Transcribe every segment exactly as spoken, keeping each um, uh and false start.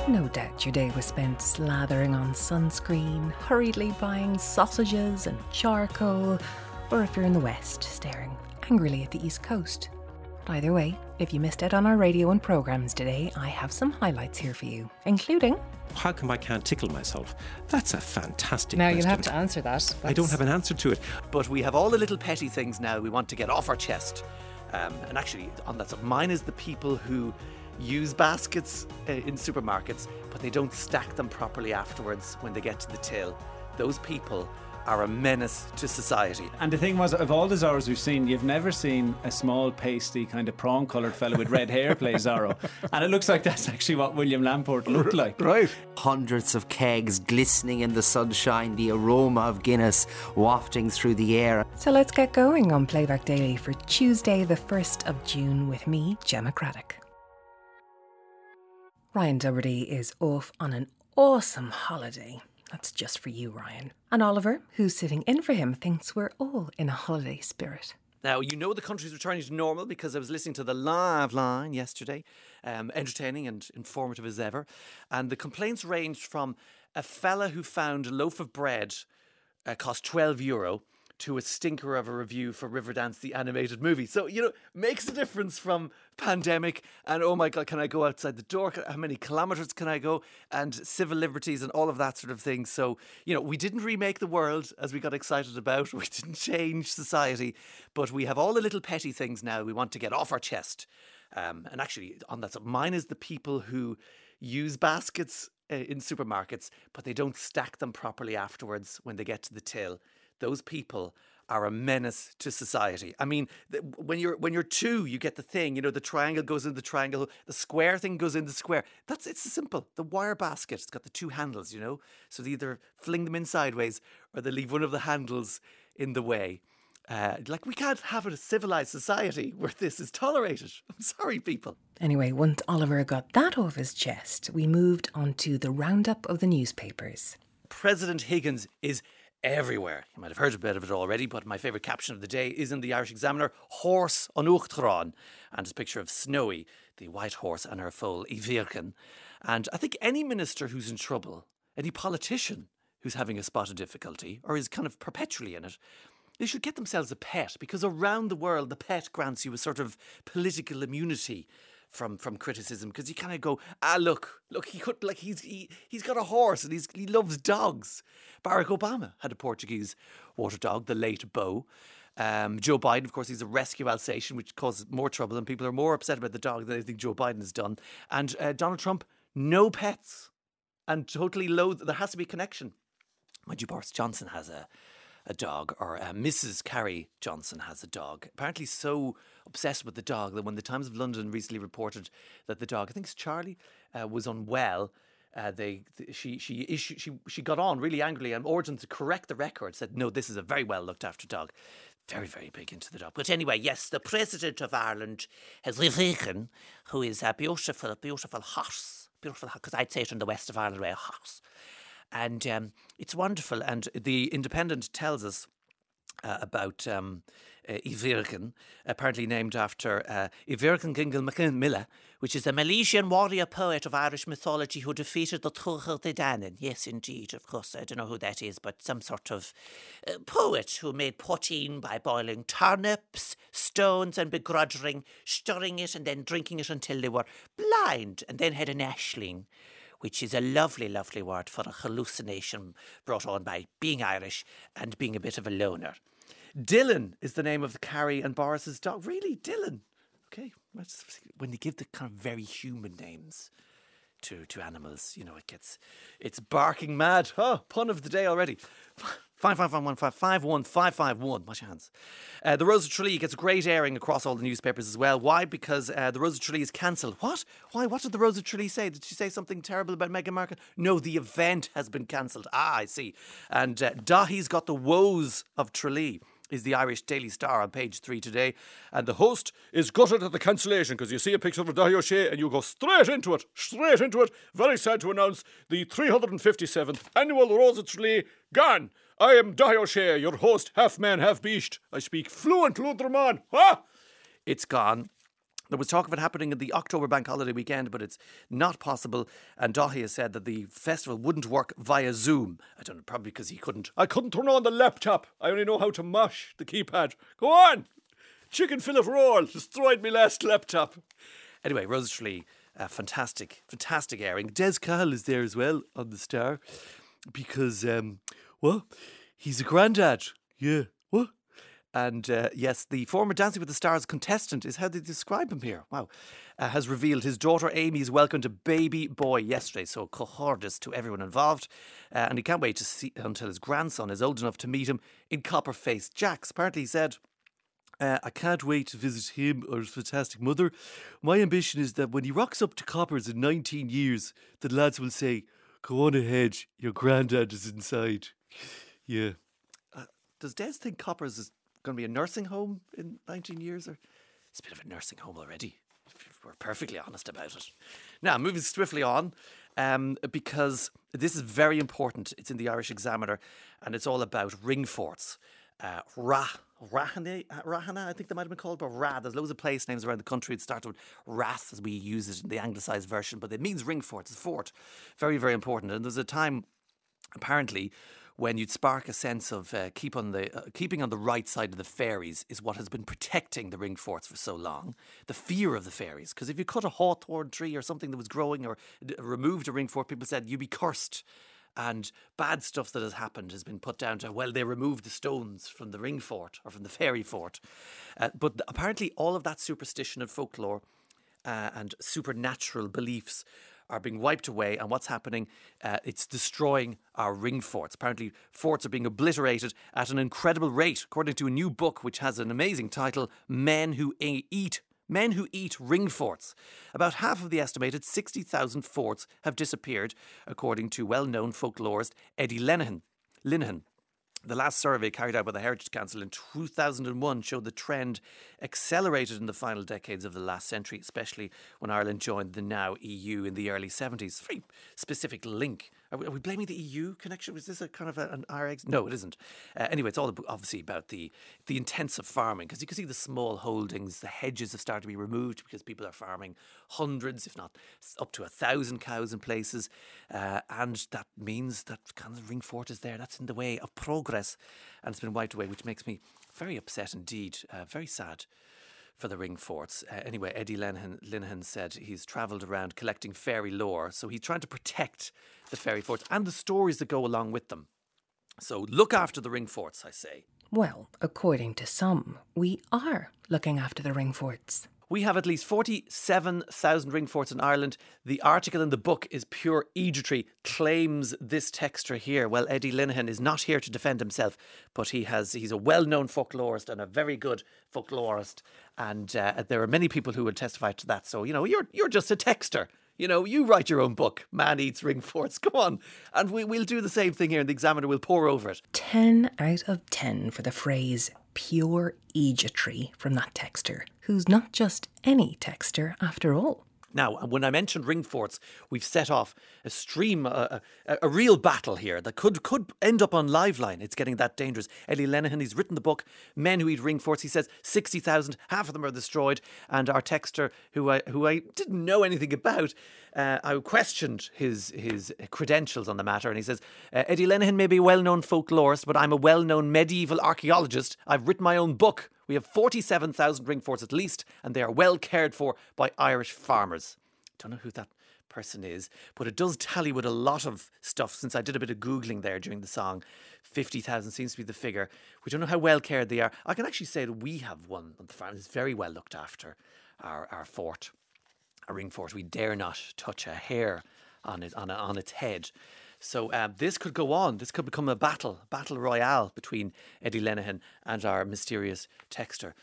No doubt your day was spent slathering on sunscreen, hurriedly buying sausages and charcoal, or if you're in the West, staring angrily at the East Coast. But either way, if you missed out on our radio and programmes today, I have some highlights here for you, including... How come I can't tickle myself? That's a fantastic now question. Now you'll have to answer that. That's... I don't have an answer to it. But we have all the little petty things now we want to get off our chest. Um, and actually, on that side, mine is the people who use baskets uh, in supermarkets, but they don't stack them properly afterwards when they get to the till. Those people are a menace to society. And the thing was, of all the Zorros we've seen, you've never seen a small, pasty, kind of prawn-coloured fella with red hair play Zorro. And it looks like that's actually what William Lamport looked like. Right. Hundreds of kegs glistening in the sunshine, the aroma of Guinness wafting through the air. So let's get going on Playback Daily for Tuesday the first of June with me, Gemma Craddock. Ryan Doherty is off on an awesome holiday. That's just for you, Ryan. And Oliver, who's sitting in for him, thinks we're all in a holiday spirit. Now, you know the country's returning to normal because I was listening to the live line yesterday, um, entertaining and informative as ever. And the complaints ranged from a fella who found a loaf of bread uh, cost twelve euro to a stinker of a review for Riverdance, the animated movie. So, you know, makes a difference from pandemic and, oh my God, can I go outside the door? How many kilometres can I go? And civil liberties and all of that sort of thing. So, you know, we didn't remake the world as we got excited about. We didn't change society. But we have all the little petty things now we want to get off our chest. Um, and actually, on that side, mine is the people who use baskets uh, in supermarkets, but they don't stack them properly afterwards when they get to the till. Those people are a menace to society. I mean, th- when you're when you're two, you get the thing, you know, the triangle goes in the triangle, the square thing goes in the square. That's it's simple. The wire basket, it's got the two handles, you know, so they either fling them in sideways or they leave one of the handles in the way. Uh, like, we can't have a civilised society where this is tolerated. I'm sorry, people. Anyway, once Oliver got that off his chest, we moved on to the roundup of the newspapers. President Higgins is everywhere. You might have heard a bit of it already, but my favourite caption of the day is in the Irish Examiner, Horse on Uachtaráin, and it's a picture of Snowy, the white horse, and her foal, Ivirkin. And I think any minister who's in trouble, any politician who's having a spot of difficulty, or is kind of perpetually in it, they should get themselves a pet, because around the world, the pet grants you a sort of political immunity from from criticism, because you kind of go, ah, look, look, he could, like, he's he, he's got a horse and he's he loves dogs. Barack Obama had a Portuguese water dog, the late Bo. Um, Joe Biden, of course, he's a rescue Alsatian, which causes more trouble, and people are more upset about the dog than I think Joe Biden has done. And uh, Donald Trump, no pets, and totally loathe. There has to be a connection. Mind you, Boris Johnson has a a dog, or uh, Missus Carrie Johnson has a dog. Apparently so obsessed with the dog that when the Times of London recently reported that the dog, I think it's Charlie, uh, was unwell, uh, they th- she she issued, she she got on really angrily and ordered them to correct the record. Said, no, this is a very well looked after dog. Very, very big into the dog. But anyway, yes, the President of Ireland has Ivirkin, who is a beautiful, beautiful horse. Beautiful, because I'd say it in the west of Ireland, a horse. And um, it's wonderful. And the Independent tells us uh, about um, uh, Ivirkin, apparently named after uh, Ivirkin Gingil Macmillan, which is a Milesian warrior poet of Irish mythology who defeated the Tuatha De Danann. Yes, indeed, of course, I don't know who that is, but some sort of uh, poet who made poteen by boiling turnips, stones and begrudging, stirring it and then drinking it until they were blind, and then had an ashling, which is a lovely, lovely word for a hallucination brought on by being Irish and being a bit of a loner. Dylan is the name of Carrie and Boris's dog. Really, Dylan? Okay, when you give the kind of very human names to, to animals, you know, it gets, it's barking mad. Oh, pun of the day already. Five five one one five five one five five one. Wash your hands. Uh, the Rose of Tralee gets a great airing across all the newspapers as well. Why? Because uh, the Rose of Tralee is cancelled. What? Why? What did the Rose of Tralee say? Did she say something terrible about Meghan Markle? No, the event has been cancelled. Ah, I see. And uh, Dahi's got the woes of Tralee is the Irish Daily Star on page three today. And the host is gutted at the cancellation because you see a picture of Dahi O'Shea and you go straight into it, straight into it. Very sad to announce the three hundred fifty-seventh annual Rose of Tralee gone. I am Dahi O'Shea, your host, half man, half beast. I speak fluent Ludraman. Ha! It's gone. There was talk of it happening in the October bank holiday weekend, but it's not possible. And Daithí has said that the festival wouldn't work via Zoom. I don't know, probably because he couldn't. I couldn't turn on the laptop. I only know how to mash the keypad. Go on! Chicken fillet roll. Destroyed my last laptop. Anyway, Rose Tralee, uh, fantastic, fantastic airing. Des Cahill is there as well on the Star because, um, well, he's a granddad. Yeah, what? And uh, yes, the former Dancing with the Stars contestant is how they describe him here. Wow. Uh, has revealed his daughter Amy's welcomed a baby boy yesterday. So cohortus to everyone involved. Uh, and he can't wait to see until his grandson is old enough to meet him in Copper-Faced Jacks. Apparently he said, uh, I can't wait to visit him or his fantastic mother. My ambition is that when he rocks up to Coppers in nineteen years, the lads will say, go on ahead, your granddad is inside. Yeah. Uh, does Des think Coppers is going to be a nursing home in nineteen years, or it's a bit of a nursing home already, if we're perfectly honest about it. Now, moving swiftly on, um, because this is very important. It's in the Irish Examiner, and it's all about ring forts. Uh, Ra, Rahana, Rahana, I think they might have been called, but Ra. There's loads of place names around the country. It starts with Rath, as we use it in the anglicised version, but it means ring fort. It's a fort. Very, very important. And there's a time, apparently, when you'd spark a sense of uh, keep on the uh, keeping on the right side of the fairies is what has been protecting the ring forts for so long. The fear of the fairies. Because if you cut a hawthorn tree or something that was growing or d- removed a ring fort, people said you'd be cursed. And bad stuff that has happened has been put down to, well, they removed the stones from the ring fort or from the fairy fort. Uh, but th- apparently all of that superstition and folklore uh, and supernatural beliefs are being wiped away, and what's happening, uh, it's destroying our ring forts. Apparently forts are being obliterated at an incredible rate, according to a new book which has an amazing title, Men Who A- Eat Men Who Eat Ring Forts. About half of the estimated sixty thousand forts have disappeared, according to well-known folklorist Eddie Lenihan. Linehan. The last survey carried out by the Heritage Council in two thousand one showed the trend accelerated in the final decades of the last century, especially when Ireland joined the now E U in the early seventies. Very specific link. Are we, are we blaming the E U connection? Was this a kind of a, an R X? No, it isn't. Uh, anyway, it's all ab- obviously about the, the intensive farming, because you can see the small holdings, the hedges have started to be removed because people are farming hundreds, if not up to a thousand cows in places. Uh, and that means that kind of ring fort is there. That's in the way of progress. And it's been wiped away, which makes me very upset indeed. Uh, very sad for the ring forts. Uh, anyway, Eddie Linehan, Linehan said he's travelled around collecting fairy lore. So he's trying to protect the fairy forts and the stories that go along with them. So look after the ring forts, I say. Well, according to some, we are looking after the ring forts. We have at least forty-seven thousand ring forts in Ireland. The article in the book is pure egotree, claims this texter here. Well, Eddie Linehan is not here to defend himself, but he has he's a well-known folklorist and a very good folklorist. And uh, there are many people who would testify to that. So, you know, you're you're just a texter. You know, you write your own book, Man Eats Ring Forts. Come on. And we, we'll do the same thing here, and the Examiner will pour over it. ten out of ten for the phrase pure egotree from that texter, who's not just any texter after all. Now, when I mentioned ring forts, we've set off a stream, a, a, a real battle here that could could end up on Liveline. It's getting that dangerous. Eddie Lenihan, he's written the book, Men Who Eat Ring Forts. He says sixty thousand, half of them are destroyed. And our texter, who I who I didn't know anything about, uh, I questioned his his credentials on the matter. And he says, uh, Eddie Lenihan may be a well-known folklorist, but I'm a well-known medieval archaeologist. I've written my own book. We have forty-seven thousand ring forts at least, and they are well cared for by Irish farmers. Don't know who that person is, but it does tally with a lot of stuff. Since I did a bit of Googling there during the song, fifty thousand seems to be the figure. We don't know how well cared they are. I can actually say that we have one on the farm. It's very well looked after, our, our fort, our ring fort. We dare not touch a hair on it, on, a, on its head. So um, this could go on. This could become a battle, battle royale between Eddie Lenihan and our mysterious texter.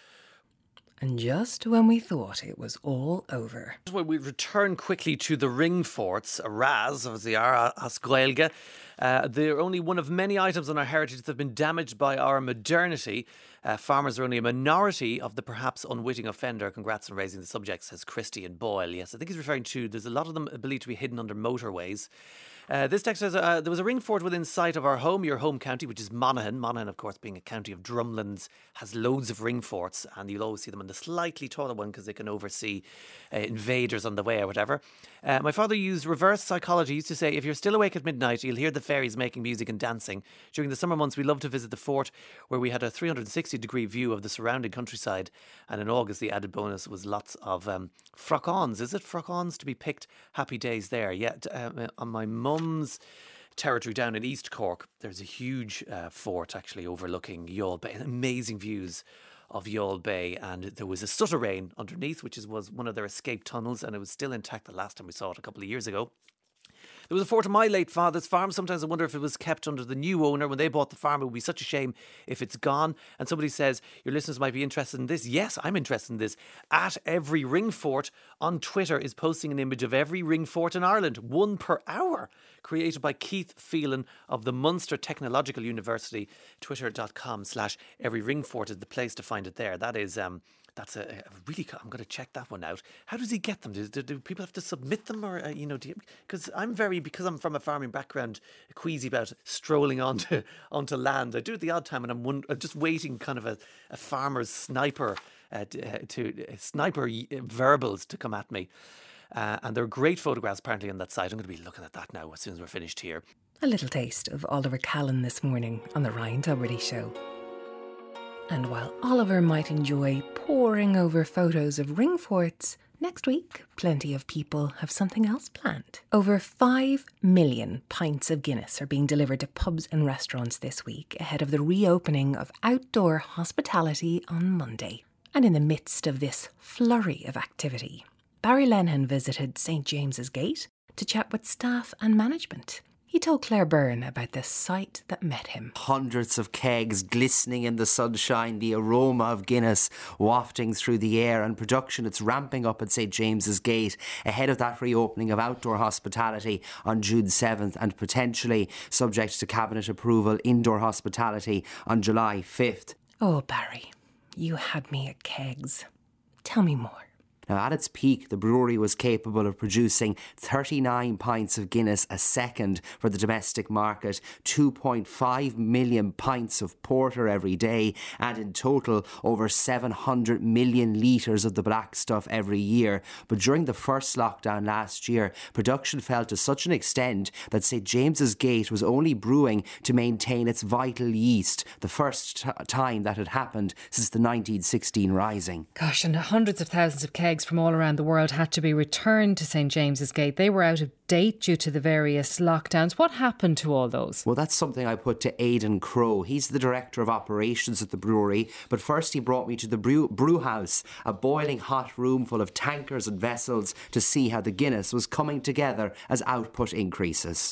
And just when we thought it was all over. When we return quickly to the ring forts, Raz, as they are, as Gaeilge, uh, they're only one of many items on our heritage that have been damaged by our modernity. Uh, farmers are only a minority of the perhaps unwitting offender. Congrats on raising the subject, says Christy and Boyle. Yes, I think he's referring to, there's a lot of them believed to be hidden under motorways. Uh, this text says, uh, there was a ring fort within sight of our home, your home county, which is Monaghan. Monaghan, of course, being a county of drumlins, has loads of ring forts, and you'll always see them on the slightly taller one because they can oversee uh, invaders on the way or whatever. Uh, my father used reverse psychology. He used to say, if you're still awake at midnight, you'll hear the fairies making music and dancing. During the summer months, we loved to visit the fort, where we had a three hundred sixty degree view of the surrounding countryside. And in August, the added bonus was lots of um, frock-ons. Is it frock-ons to be picked? Happy days there. Yeah, uh, on my mum's territory down in East Cork, there's a huge uh, fort actually overlooking Youghal Bay. Amazing views of Youghal Bay, and there was a souterrain underneath, which is, was one of their escape tunnels, and it was still intact the last time we saw it a couple of years ago. There was a fort on my late father's farm. Sometimes I wonder if it was kept under the new owner. When they bought the farm, it would be such a shame if it's gone. And somebody says, your listeners might be interested in this. Yes, I'm interested in this. At Every Ring Fort on Twitter is posting an image of every ring fort in Ireland, one per hour, created by Keith Phelan of the Munster Technological University. Twitter.com slash Every Ring Fort is the place to find it there. That is... um. That's a, a really. I'm going to check that one out. How does he get them? Do, do, do people have to submit them, or uh, you know? Because I'm very because I'm from a farming background, queasy about strolling onto onto land. I do it the odd time, and I'm, one, I'm just waiting, kind of a, a farmer's sniper uh, to, uh, to uh, sniper verbals to come at me. Uh, and there are great photographs apparently on that site. I'm going to be looking at that now as soon as we're finished here. A little taste of Oliver Callan this morning on the Ryan Tubridy Show. And while Oliver might enjoy poring over photos of ring forts, next week plenty of people have something else planned. Over five million pints of Guinness are being delivered to pubs and restaurants this week ahead of the reopening of outdoor hospitality on Monday. And in the midst of this flurry of activity, Barry Lenihan visited St James's Gate to chat with staff and management. He told Claire Byrne about the sight that met him. Hundreds of kegs glistening in the sunshine, the aroma of Guinness wafting through the air, and production it's ramping up at St James's Gate ahead of that reopening of outdoor hospitality on June seventh, and potentially, subject to cabinet approval, indoor hospitality on July fifth. Oh, Barry, you had me at kegs. Tell me more. Now, at its peak, the brewery was capable of producing thirty-nine pints of Guinness a second for the domestic market, two point five million pints of porter every day, and in total, over seven hundred million litres of the black stuff every year. But during the first lockdown last year, production fell to such an extent that St James's Gate was only brewing to maintain its vital yeast, the first t- time that had happened since the nineteen sixteen Rising. Gosh, and hundreds of thousands of kegs from all around the world had to be returned to St James's Gate. They were out of date due to the various lockdowns. What happened to all those? Well, that's something I put to Aidan Crowe. He's the director of operations at the brewery. But first he brought me to the brew, brew house, a boiling hot room full of tankers and vessels, to see how the Guinness was coming together as output increases.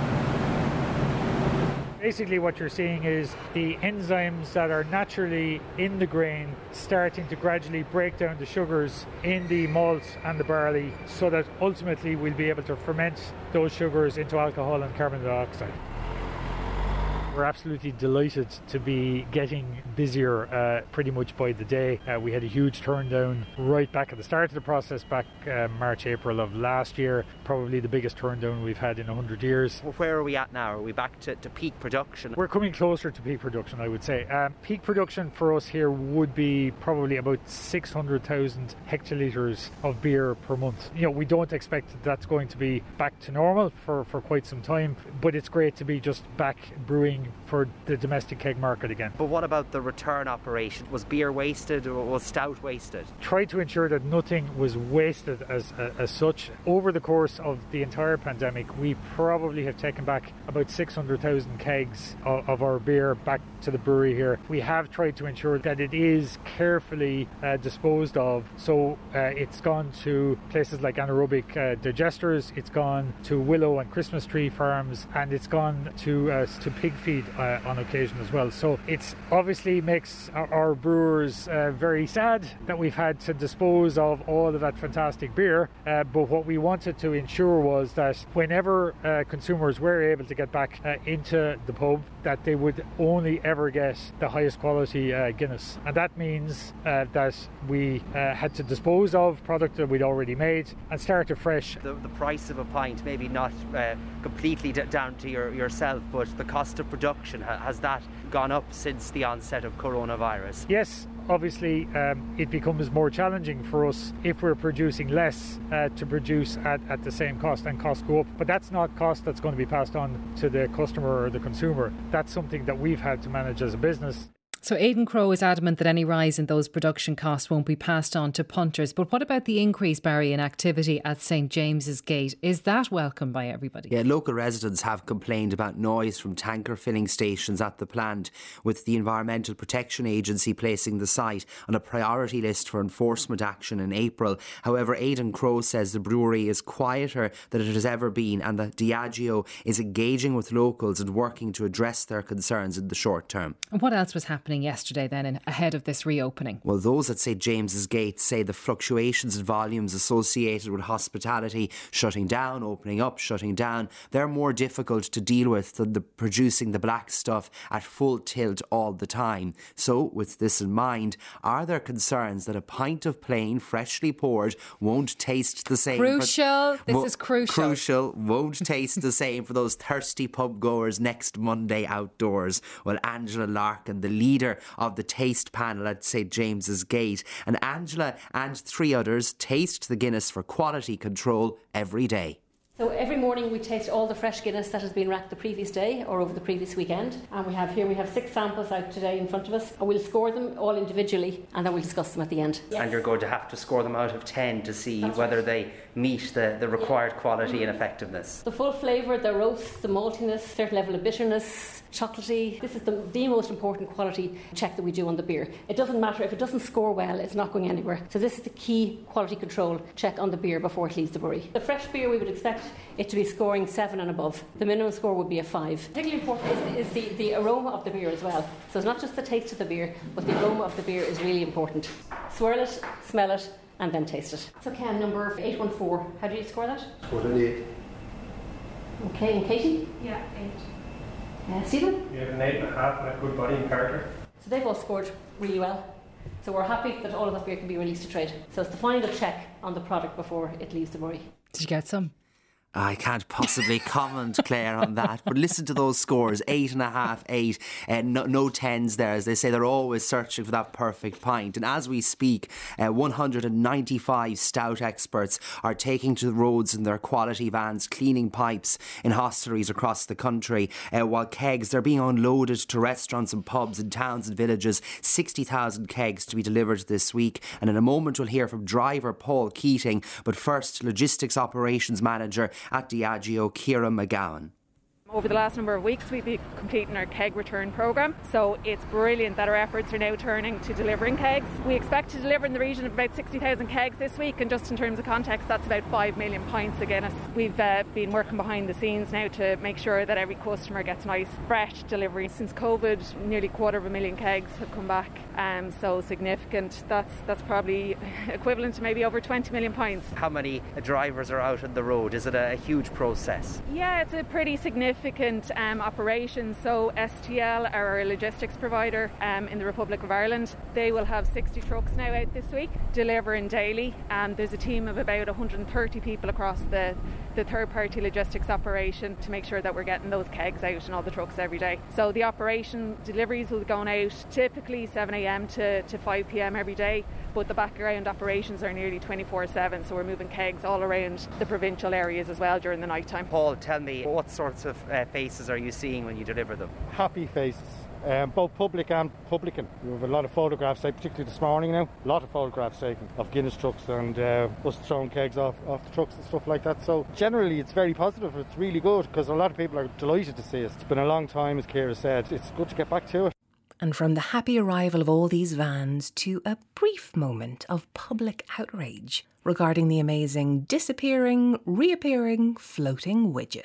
Basically what you're seeing is the enzymes that are naturally in the grain starting to gradually break down the sugars in the malt and the barley, so that ultimately we'll be able to ferment those sugars into alcohol and carbon dioxide. We're absolutely delighted to be getting busier uh, pretty much by the day. Uh, we had a huge turn down right back at the start of the process, back uh, March, April of last year. Probably the biggest turn down we've had in one hundred years. Where are we at now? Are we back to, to peak production? We're coming closer to peak production, I would say. Um, peak production for us here would be probably about six hundred thousand hectolitres of beer per month. You know, we don't expect that that's going to be back to normal for, for quite some time, but it's great to be just back brewing for the domestic keg market again. But what about the return operation? Was beer wasted, or was stout wasted? Try to ensure that nothing was wasted as uh, as such. Over the course of the entire pandemic, we probably have taken back about six hundred thousand kegs of, of our beer back to the brewery here. We have tried to ensure that it is carefully uh, disposed of. So uh, it's gone to places like anaerobic uh, digesters, it's gone to willow and Christmas tree farms, and it's gone to uh, to pig feed uh, on occasion as well. So it's obviously makes our, our brewers uh, very sad that we've had to dispose of all of that fantastic beer. Uh, but what we wanted to ensure was that whenever uh, consumers were able to get back uh, into the pub, that they would only ever get the highest quality uh, Guinness. And that means uh, that we uh, had to dispose of product that we'd already made and start afresh. The, the price of a pint, maybe not uh, completely d- down to your, yourself, but the cost of production, ha- has that gone up since the onset of coronavirus? Yes. Obviously, um, it becomes more challenging for us if we're producing less uh, to produce at, at the same cost, and costs go up. But that's not cost that's going to be passed on to the customer or the consumer. That's something that we've had to manage as a business. So Aidan Crowe is adamant that any rise in those production costs won't be passed on to punters. But what about the increase, Barry, in activity at St James's Gate? Is that welcome by everybody? Yeah, local residents have complained about noise from tanker filling stations at the plant, with the Environmental Protection Agency placing the site on a priority list for enforcement action in April. However, Aidan Crowe says the brewery is quieter than it has ever been, and that Diageo is engaging with locals and working to address their concerns in the short term. And what else was happening yesterday then in, ahead of this reopening? Well, those at St James's Gate say the fluctuations in volumes associated with hospitality shutting down, opening up, shutting down, they're more difficult to deal with than the producing the black stuff at full tilt all the time. So, with this in mind, are there concerns that a pint of plain, freshly poured won't taste the same? Crucial. For, this wo- is crucial. Crucial. Won't taste the same for those thirsty pub goers next Monday outdoors. Well, Angela Larkin, the leader of the taste panel at St James's Gate, and Angela and three others taste the Guinness for quality control every day. So every morning we taste all the fresh Guinness that has been racked the previous day or over the previous weekend, and we have here we have six samples out today in front of us, and we'll score them all individually and then we'll discuss them at the end. Yes. And you're going to have to score them out of ten to see That's whether right. they meet the, the required yeah. quality mm-hmm. and effectiveness. The full flavour, the roast, the maltiness, certain level of bitterness, chocolatey. This is the, the most important quality check that we do on the beer. It doesn't matter if it doesn't score well, it's not going anywhere. So this is the key quality control check on the beer before it leaves the brewery. The fresh beer, we would expect it to be scoring seven and above. The minimum score would be a five. Particularly important is, is the, the aroma of the beer as well. So it's not just the taste of the beer, but the aroma of the beer is really important. Swirl it, smell it, and then taste it. So Ken, number eight one four, how do you score that? Scored an eight. Okay, and Katie? Yeah, eight. Uh, Stephen? You have an eight and a half and a good body and character. So they've all scored really well. So we're happy that all of that beer can be released to trade. So it's the final check on the product before it leaves the brewery. Did you get some? I can't possibly comment, Claire, on that. But listen to those scores. Eight and a half, eight. Uh, no, no tens there. As they say, they're always searching for that perfect pint. And as we speak, uh, one hundred ninety-five stout experts are taking to the roads in their quality vans, cleaning pipes in hostelries across the country. Uh, while kegs, they're being unloaded to restaurants and pubs in towns and villages. sixty thousand kegs to be delivered this week. And in a moment, we'll hear from driver Paul Keating. But first, logistics operations manager at Diageo, Ciara McGowan. Over the last number of weeks we've been completing our keg return programme, so it's brilliant that our efforts are now turning to delivering kegs. We expect to deliver in the region of about sixty thousand kegs this week, and just in terms of context that's about five million pints of Guinness. We've uh, been working behind the scenes now to make sure that every customer gets nice fresh delivery. Since COVID, nearly a quarter of a million kegs have come back, um, so significant. That's, that's probably equivalent to maybe over twenty million pints. How many drivers are out on the road? Is it a, a huge process? Yeah, it's a pretty significant significant um, operations. So S T L are our logistics provider um, in the Republic of Ireland. They will have sixty trucks now out this week delivering daily, and there's a team of about one hundred thirty people across the, the third party logistics operation to make sure that we're getting those kegs out and all the trucks every day. So the operation deliveries will be going out typically seven a.m. to, to five p.m. every day, but the background operations are nearly twenty-four seven, so we're moving kegs all around the provincial areas as well during the night time. Paul, tell me, what sorts of uh, faces are you seeing when you deliver them? Happy faces, um, both public and publican. We have a lot of photographs, particularly this morning now, a lot of photographs taken of Guinness trucks and uh, us throwing kegs off, off the trucks and stuff like that. So generally it's very positive, it's really good, because a lot of people are delighted to see us. It's been a long time, as Ciara said, it's good to get back to it. And from the happy arrival of all these vans to a brief moment of public outrage regarding the amazing disappearing, reappearing, floating widget.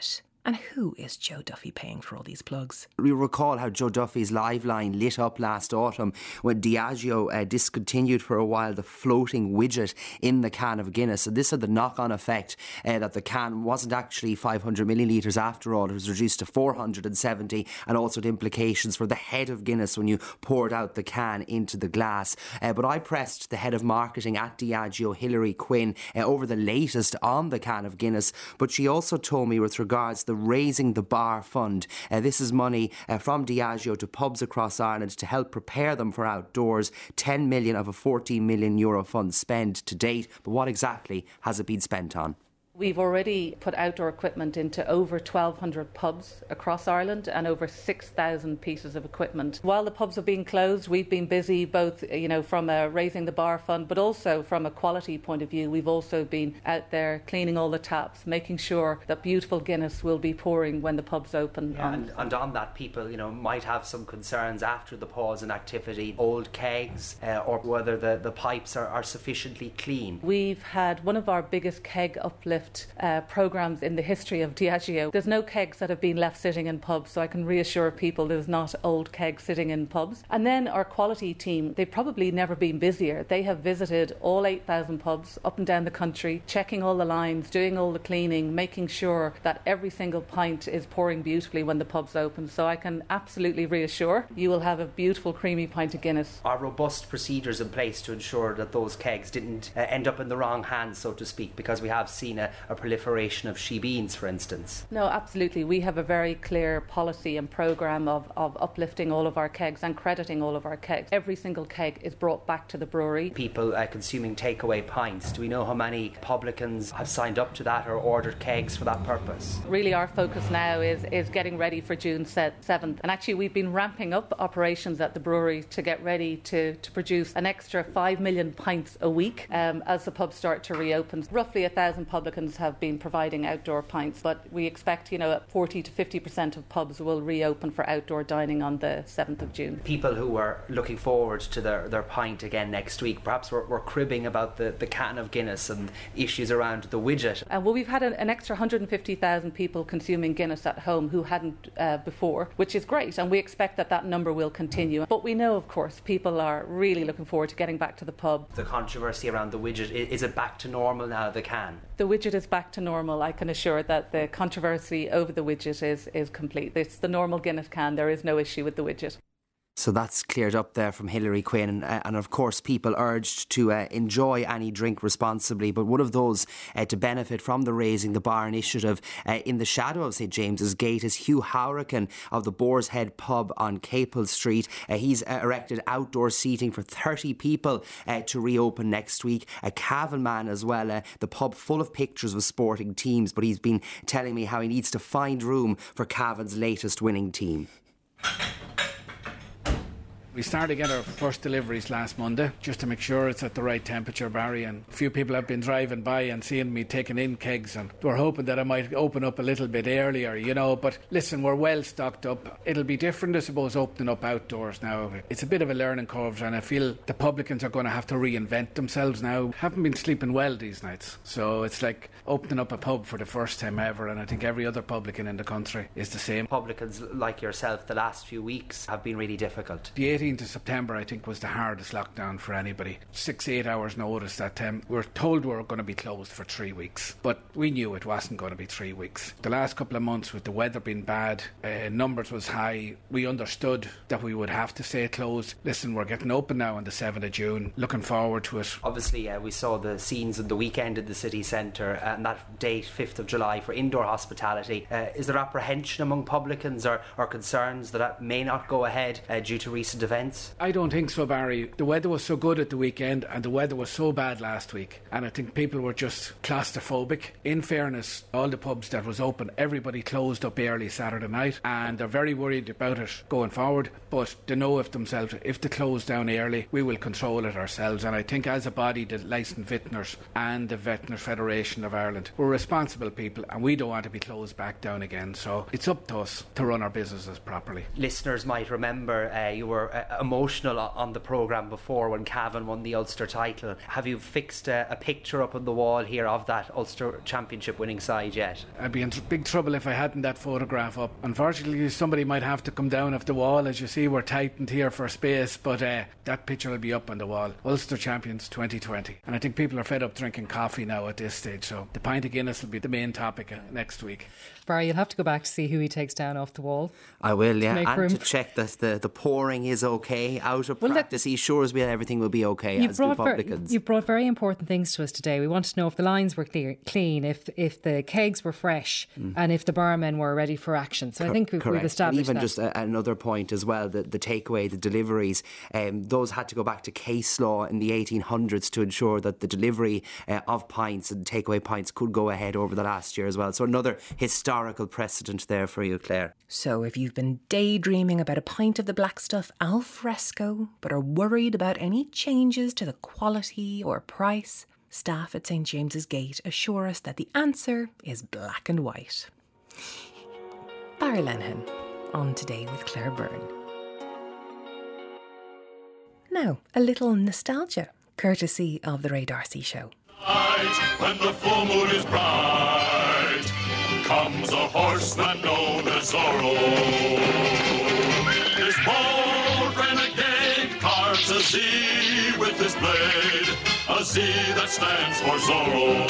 And who is Joe Duffy paying for all these plugs? We recall how Joe Duffy's live line lit up last autumn when Diageo uh, discontinued for a while the floating widget in the can of Guinness. So this had the knock-on effect uh, that the can wasn't actually five hundred millilitres after all. It was reduced to four hundred seventy, and also had implications for the head of Guinness when you poured out the can into the glass. Uh, but I pressed the head of marketing at Diageo, Hilary Quinn, uh, over the latest on the can of Guinness. But she also told me with regards to the Raising the Bar Fund. Uh, this is money uh, from Diageo to pubs across Ireland to help prepare them for outdoors. ten million of a fourteen million euro fund spent to date. But what exactly has it been spent on? We've already put outdoor equipment into over twelve hundred pubs across Ireland and over six thousand pieces of equipment. While the pubs have been closed, we've been busy both, you know, from a Raising the Bar Fund, but also from a quality point of view. We've also been out there cleaning all the taps, making sure that beautiful Guinness will be pouring when the pubs open. Yeah, and, and on that, people, you know, might have some concerns after the pause in activity, old kegs, uh, or whether the, the pipes are, are sufficiently clean. We've had one of our biggest keg uplift Uh, programmes in the history of Diageo. There's no kegs that have been left sitting in pubs, so I can reassure people there's not old kegs sitting in pubs. And then our quality team, they've probably never been busier. They have visited all eight thousand pubs up and down the country, checking all the lines, doing all the cleaning, making sure that every single pint is pouring beautifully when the pubs open. So I can absolutely reassure you will have a beautiful creamy pint of Guinness. Are robust procedures in place to ensure that those kegs didn't uh, end up in the wrong hands, so to speak, because we have seen a a proliferation of shebeens, for instance? No, absolutely. We have a very clear policy and programme of, of uplifting all of our kegs and crediting all of our kegs. Every single keg is brought back to the brewery. People uh, consuming takeaway pints, do we know how many publicans have signed up to that or ordered kegs for that purpose? Really, our focus now is, is getting ready for June seventh. And actually, we've been ramping up operations at the brewery to get ready to, to produce an extra five million pints a week um, as the pubs start to reopen. Roughly a thousand publicans have been providing outdoor pints, but we expect, you know, forty to fifty percent of pubs will reopen for outdoor dining on the seventh of June. People who are looking forward to their, their pint again next week, perhaps we're, we're cribbing about the, the can of Guinness and issues around the widget. Uh, well, we've had an, an extra one hundred fifty thousand people consuming Guinness at home who hadn't uh, before, which is great, and we expect that that number will continue. But we know, of course, people are really looking forward to getting back to the pub. The controversy around the widget, is it back to normal now, the can? The widget is back to normal. I can assure that the controversy over the widget is, is complete. It's the normal Guinness can. There is no issue with the widget. So that's cleared up there from Hilary Quinn. And, uh, and of course, people urged to uh, enjoy any drink responsibly. But one of those uh, to benefit from the Raising the Bar initiative uh, in the shadow of St James's Gate is Hugh Howrakin of the Boar's Head pub on Capel Street. Uh, he's uh, erected outdoor seating for thirty people uh, to reopen next week. A Cavan man as well. Uh, the pub full of pictures of sporting teams. But he's been telling me how he needs to find room for Cavan's latest winning team. We started to get our first deliveries last Monday just to make sure it's at the right temperature, Barry, and a few people have been driving by and seeing me taking in kegs, and we're hoping that I might open up a little bit earlier, you know, but listen, we're well stocked up. It'll be different, I suppose, opening up outdoors now. It's a bit of a learning curve, and I feel the publicans are going to have to reinvent themselves now. Haven't been sleeping well these nights, so it's like opening up a pub for the first time ever, and I think every other publican in the country is the same. Publicans like yourself, the last few weeks have been really difficult. The eighteenth of September, I think, was the hardest lockdown for anybody. Six, eight hours notice that time. We were told we were going to be closed for three weeks, but we knew it wasn't going to be three weeks. The last couple of months, with the weather being bad, uh, numbers was high, we understood that we would have to stay closed. Listen, we're getting open now on the seventh of June. Looking forward to it. Obviously, uh, we saw the scenes in the weekend in the city centre, and that date, fifth of July, for indoor hospitality. Uh, is there apprehension among publicans or, or concerns that that may not go ahead uh, due to recent events? I don't think so, Barry. The weather was so good at the weekend and the weather was so bad last week, and I think people were just claustrophobic. In fairness, all the pubs that was open, everybody closed up early Saturday night, and they're very worried about it going forward, but they know of themselves, if they close down early, we will control it ourselves. And I think as a body, the licensed vintners and the Vintners Federation of Ireland, we're responsible people, and we don't want to be closed back down again, so it's up to us to run our businesses properly. Listeners might remember uh, you were uh, uh, emotional on the programme before when Cavan won the Ulster title. Have you fixed a, a picture up on the wall here of that Ulster Championship winning side yet? I'd be in tr- big trouble if I hadn't that photograph up. Unfortunately, somebody might have to come down off the wall. As you see, we're tightened here for space, but uh, that picture will be up on the wall. Ulster Champions twenty twenty. And I think people are fed up drinking coffee now at this stage, so the pint of Guinness will be the main topic uh, next week. Barry, you'll have to go back to see who he takes down off the wall. I will, yeah. To and room. to check that the, the pouring is okay out of well, practice. He assures me that everything will be okay, you've as do publicans. Ver- you've brought very important things to us today. We want to know if the lines were clear, clean, if if the kegs were fresh, mm. and if the barmen were ready for action. So Co- I think we've, we've established and even that. just a, another point as well, the, the takeaway, the deliveries, um, those had to go back to case law in the eighteen hundreds to ensure that the delivery uh, of pints and takeaway pints could go ahead over the last year as well. So another historical precedent there for you, Claire. So if you've been daydreaming about a pint of the black stuff al fresco but are worried about any changes to the quality or price, staff at St James's Gate assure us that the answer is black and white. Barry Lenihan on Today with Claire Byrne. Now, a little nostalgia, courtesy of The Ray D'Arcy Show. When the full moon is bright, comes a horseman known as Zorro. His bold renegade carves a Z with his blade, a Z that stands for Zorro.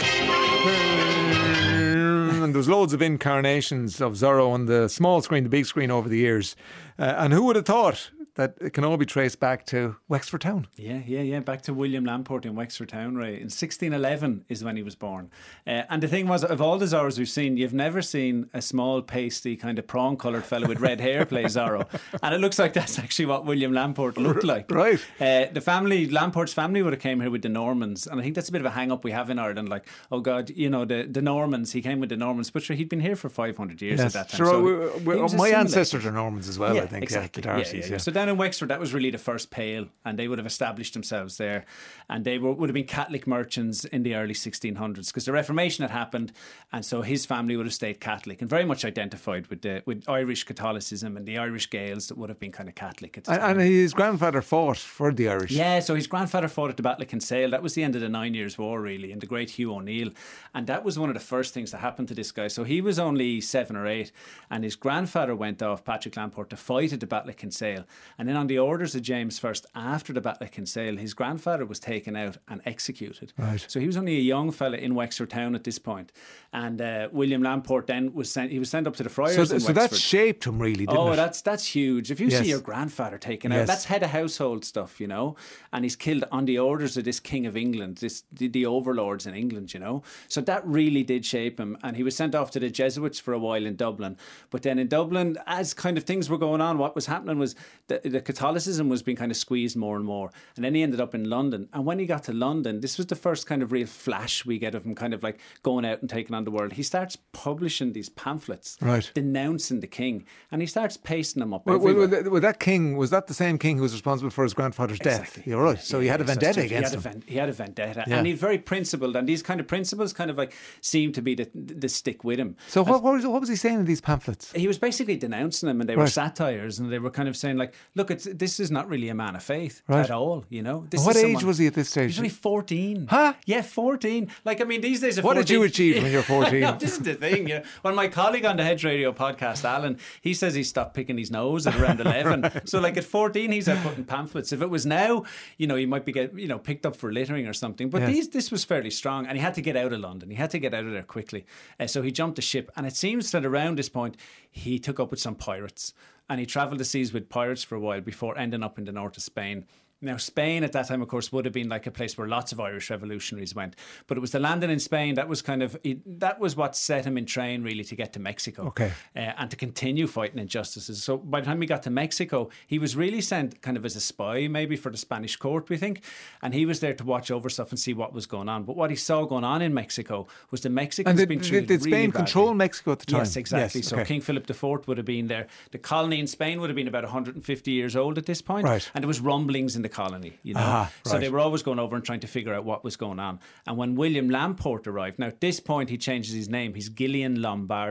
And there's loads of incarnations of Zorro on the small screen, the big screen over the years. Uh, and who would have thought that it can all be traced back to Wexford Town? Yeah, yeah, yeah. Back to William Lamport in Wexford Town, right? In sixteen eleven is when he was born. Uh, and the thing was, of all the Zorros we've seen, you've never seen a small, pasty, kind of prawn-coloured fellow with red hair play Zorro. And it looks like that's actually what William Lamport looked like. Right. Uh, the family, Lamport's family would have came here with the Normans. And I think that's a bit of a hang-up we have in Ireland. Like, oh God, you know, the, the Normans, he came with the Normans. But sure, he'd been here for five hundred years yes. at that time. Sure, so we, we, my ancestors are Normans as well, yeah, I think. Exactly. Yeah, the D'Arcys, yeah, yeah, yeah. So down in Wexford, that was really the first Pale, and they would have established themselves there, and they were, would have been Catholic merchants in the early sixteen hundreds because the Reformation had happened, and so his family would have stayed Catholic and very much identified with the with Irish Catholicism and the Irish Gaels that would have been kind of Catholic at the and, time. and his grandfather fought for the Irish. Yeah, so his grandfather fought at the Battle of Kinsale. That was the end of the Nine Years' War, really, and the great Hugh O'Neill, and that was one of the first things that happened to this guy. So he was only seven or eight, and his grandfather went off, Patrick Lamport, to fight at the Battle of Kinsale, and then on the orders of James First, after the Battle of Kinsale, his grandfather was taken out and executed. Right. So he was only a young fella in Wexford Town at this point, and uh, William Lamport then was sent. He was sent up to the Friars. So, in so Wexford. that shaped him really, didn't oh, it? that's that's huge. If you yes. see your grandfather taken out, yes. that's head of household stuff, you know. And he's killed on the orders of this King of England, this the, the overlords in England, you know. So that really did shape him, and he was sent off to the Jesuits for a while in Dublin. But then in Dublin, as kind of things were going on, what was happening was the, the Catholicism was being kind of squeezed more and more. And then he ended up in London. And when he got to London, this was the first kind of real flash we get of him kind of like going out and taking on the world. He starts publishing these pamphlets right. denouncing the king, and he starts pasting them up well, everywhere. Well, well, that king, was that the same king who was responsible for his grandfather's exactly. death? You're right. So yeah, he had a vendetta so against he him. Had a, he had a vendetta. Yeah. And he's very principled, and these kind of principles kind of like seem to be the, the stick with him. So what, what, was, what was he saying in these pamphlets? He was basically denouncing them, and they right. were satires, and they were kind of saying like, look, it's, this is not really a man of faith right. at all, you know. This what is age someone, was he at this stage? He was only fourteen. Huh? Yeah, fourteen. Like, I mean, these days... What fourteen, did you achieve when you're fourteen? No, this is the thing, you know. Well, my colleague on the Hedge Radio podcast, Alan, he says he stopped picking his nose at around eleven. So, like, at fourteen, he's out putting pamphlets. If it was now, you know, he might be get, you know, picked up for littering or something. But yes. these, this was fairly strong, and he had to get out of London. He had to get out of there quickly. Uh, so he jumped the ship, and it seems that around this point, he took up with some pirates, and he travelled the seas with pirates for a while before ending up in the north of Spain. Now, Spain at that time, of course, would have been like a place where lots of Irish revolutionaries went. But it was the landing in Spain that was kind of, that was what set him in train, really, to get to Mexico. Okay. Uh, and to continue fighting injustices. So by the time he got to Mexico, he was really sent kind of as a spy, maybe for the Spanish court, we think. And he was there to watch over stuff and see what was going on. But what he saw going on in Mexico was the Mexicans did, being treated did Spain really control badly. Mexico at the time? Yes, exactly. Yes, so okay. King Philip the Fourth would have been there. The colony in Spain would have been about one hundred fifty years old at this point. Right. And there was rumblings in the colony, you know. Ah, right. So they were always going over and trying to figure out what was going on. And when William Lamport arrived, now at this point he changes his name. He's Gillian Lombardo.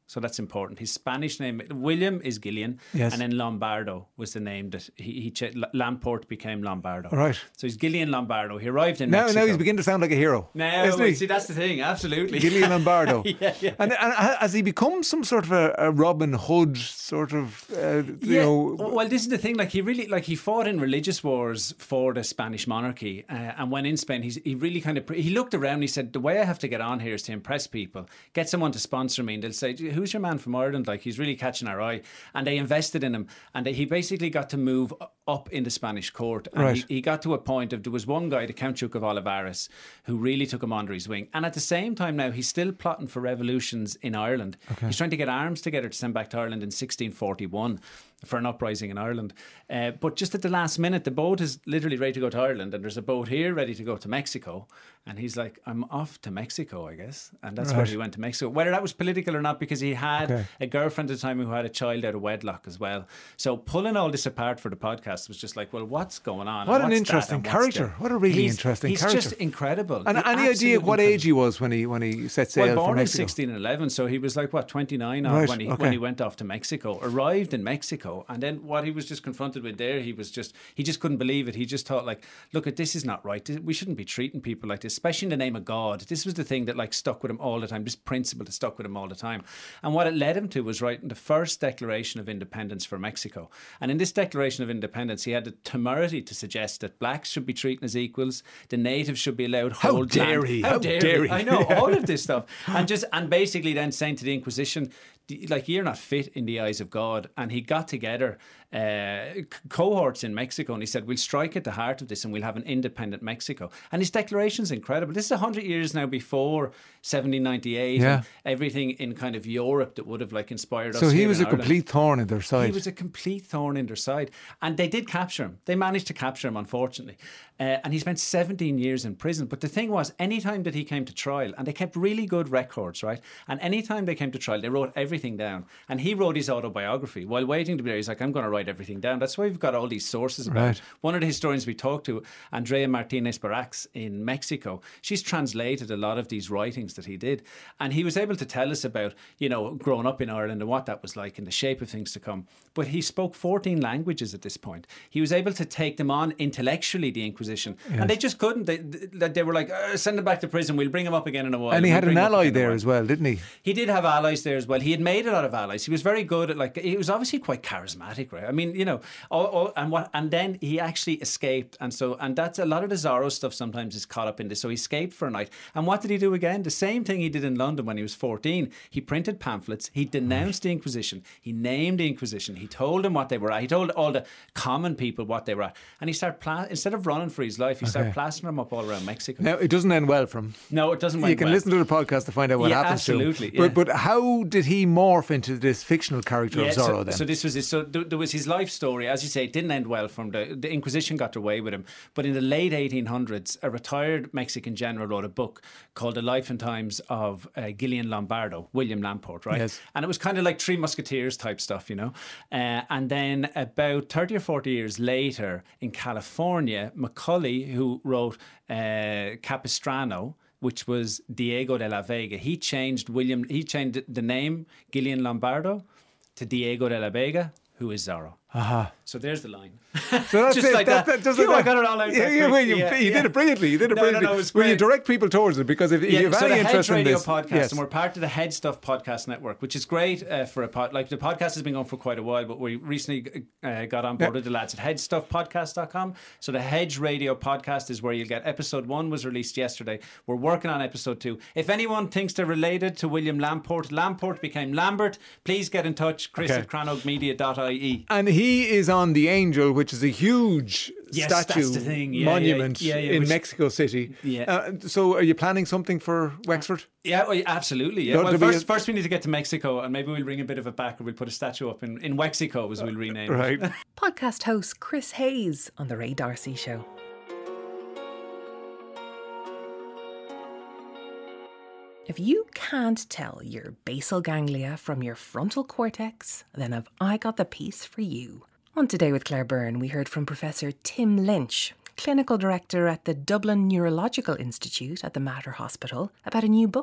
So that's important. His Spanish name, William, is Gillian. Yes. And then Lombardo was the name that he, he ch- Lamport became Lombardo. Right. So he's Gillian Lombardo. He arrived in now, Mexico. Now he's beginning to sound like a hero. Now, isn't he? see, that's the thing. Absolutely. Gillian Lombardo. yeah, yeah. And, and has he become some sort of a, a Robin Hood sort of, uh, you yeah. know? Well, this is the thing. Like he really, like he fought in religious wars for the Spanish monarchy, uh, and when in Spain, he's, he really kind of he looked around. And he said, "The way I have to get on here is to impress people, get someone to sponsor me." And they'll say, "Who's your man from Ireland? Like he's really catching our eye." And they invested in him, and they, he basically got to move up in the Spanish court. And right. he, he got to a point of there was one guy, the Count Duke of Olivares, who really took him under his wing. And at the same time, now he's still plotting for revolutions in Ireland. Okay. He's trying to get arms together to send back to Ireland in sixteen forty-one. For an uprising in Ireland. Uh, but just at the last minute, the boat is literally ready to go to Ireland, and there's a boat here ready to go to Mexico. And he's like, I'm off to Mexico, I guess. And that's right. where he went to Mexico. Whether that was political or not, because he had okay. a girlfriend at the time who had a child out of wedlock as well. So pulling all this apart for the podcast was just like, well, what's going on? What and an interesting character. What a really he's, interesting he's character. He's just incredible. And He's any idea of what incredible. age he was when he when he set sail well, born for in Mexico? sixteen eleven, so he was like, what, twenty-nine right. when, he, okay. when he went off to Mexico. Arrived in Mexico, and then what he was just confronted with there, he was just, he just couldn't believe it. He just thought like, look, at this is not right. We shouldn't be treating people like this, especially in the name of God. This was the thing that like stuck with him all the time, this principle that stuck with him all the time. And what it led him to was writing the first Declaration of Independence for Mexico. And in this Declaration of Independence, he had the temerity to suggest that blacks should be treated as equals, the natives should be allowed How hold dare land. he? How, How dare, dare he? he? I know, all of this stuff. And just and basically then saying to the Inquisition, like, you're not fit in the eyes of God. And he got together uh, cohorts in Mexico, and he said, we'll strike at the heart of this and we'll have an independent Mexico. And his declaration's incredible. This is one hundred years now before seventeen ninety-eight yeah. and everything in kind of Europe that would have like inspired us. So he here was in a Ireland. complete thorn in their side. He was a complete thorn in their side. And they did capture him. They managed to capture him, unfortunately. Uh, and he spent seventeen years in prison. But the thing was, anytime that he came to trial, and they kept really good records, right? And anytime they came to trial, they wrote everything down. And he wrote his autobiography. While waiting to be there, he's like, I'm going to write everything down. That's why we've got all these sources about right. it. One of the historians we talked to, Andrea Martinez Barax in Mexico, she's translated a lot of these writings that he did. And he was able to tell us about, you know, growing up in Ireland and what that was like and the shape of things to come. But he spoke fourteen languages at this point. He was able to take them on intellectually, the Inquisition. Yes. And they just couldn't. They, they, they were like, uh, send him back to prison. We'll bring him up again in a while. And he we'll had an bring him up ally again in a there while. as well, didn't he? He did have allies there as well. He had made a lot of allies. He was very good at, like, he was obviously quite charismatic, right? I mean, you know, all, all, and what, and then he actually escaped. And so, and that's a lot of the Zorro stuff sometimes is caught up in this. So he escaped for a night. And what did he do again? The same thing he did in London when he was fourteen. He printed pamphlets. He denounced the Inquisition. He named the Inquisition. He told them what they were at. He told all the common people what they were at. And he started, pla- instead of running for his life, he okay. started plastering them up all around Mexico. Now, it doesn't end well for him. No, it doesn't end You can well. listen to the podcast to find out what yeah, happens absolutely, to him. yeah. But, but how did he morph into this fictional character yeah, of Zorro so, then? So this was his, so th- there was his life story. As you say, it didn't end well for him. The, the Inquisition got their way with him. But in the late eighteen hundreds, a retired Mexican general wrote a book called The Life and Times of uh, Gillian Lombardo, William Lamport, right? Yes. And it was kind of like Three Musketeers type stuff, you know? Uh, and then about thirty or forty years later in California, Macaulay, who wrote uh, Capistrano, which was Diego de la Vega, he changed William, he changed the name Gillian Lombardo to Diego de la Vega, who is Zorro. Uh-huh. So there's the line. So that's just it. like that, that. that, just Phew, like I got it all out. Yeah, that yeah, quick. well, you, yeah, you yeah. did it brilliantly. You did it no, brilliantly. No, no, it was Will you great. direct people towards it? Because if, if Yeah, you have so any the interest Hedge in Radio this, podcast, yes. and we're part of the Head Stuff Podcast Network, which is great uh, for a pod. Like the podcast has been going for quite a while, but we recently uh, got on board with the lads at hedge stuff podcast dot com. So the Hedge Radio podcast is where you'll get episode one was released yesterday. We're working on episode two. If anyone thinks they're related to William Lamport, Lamport became Lambert, please get in touch. Chris Okay. at crannog media dot I E. And he is on the Angel, which is a huge Yes, statue that's the thing. Yeah, monument yeah, yeah, yeah, in which- Mexico City. Yeah. Uh, so are you planning something for Wexford? Yeah, well, absolutely. Yeah. Don't Well, to be first, a- first we need to get to Mexico, and maybe we'll bring a bit of it back, or we'll put a statue up in in Wexico, as we'll rename Right. it. Podcast host Chris Hayes on The Ray Darcy Show. If you can't tell your basal ganglia from your frontal cortex, then have I got the piece for you. On Today with Claire Byrne, we heard from Professor Tim Lynch, Clinical Director at the Dublin Neurological Institute at the Mater Hospital, about a new book,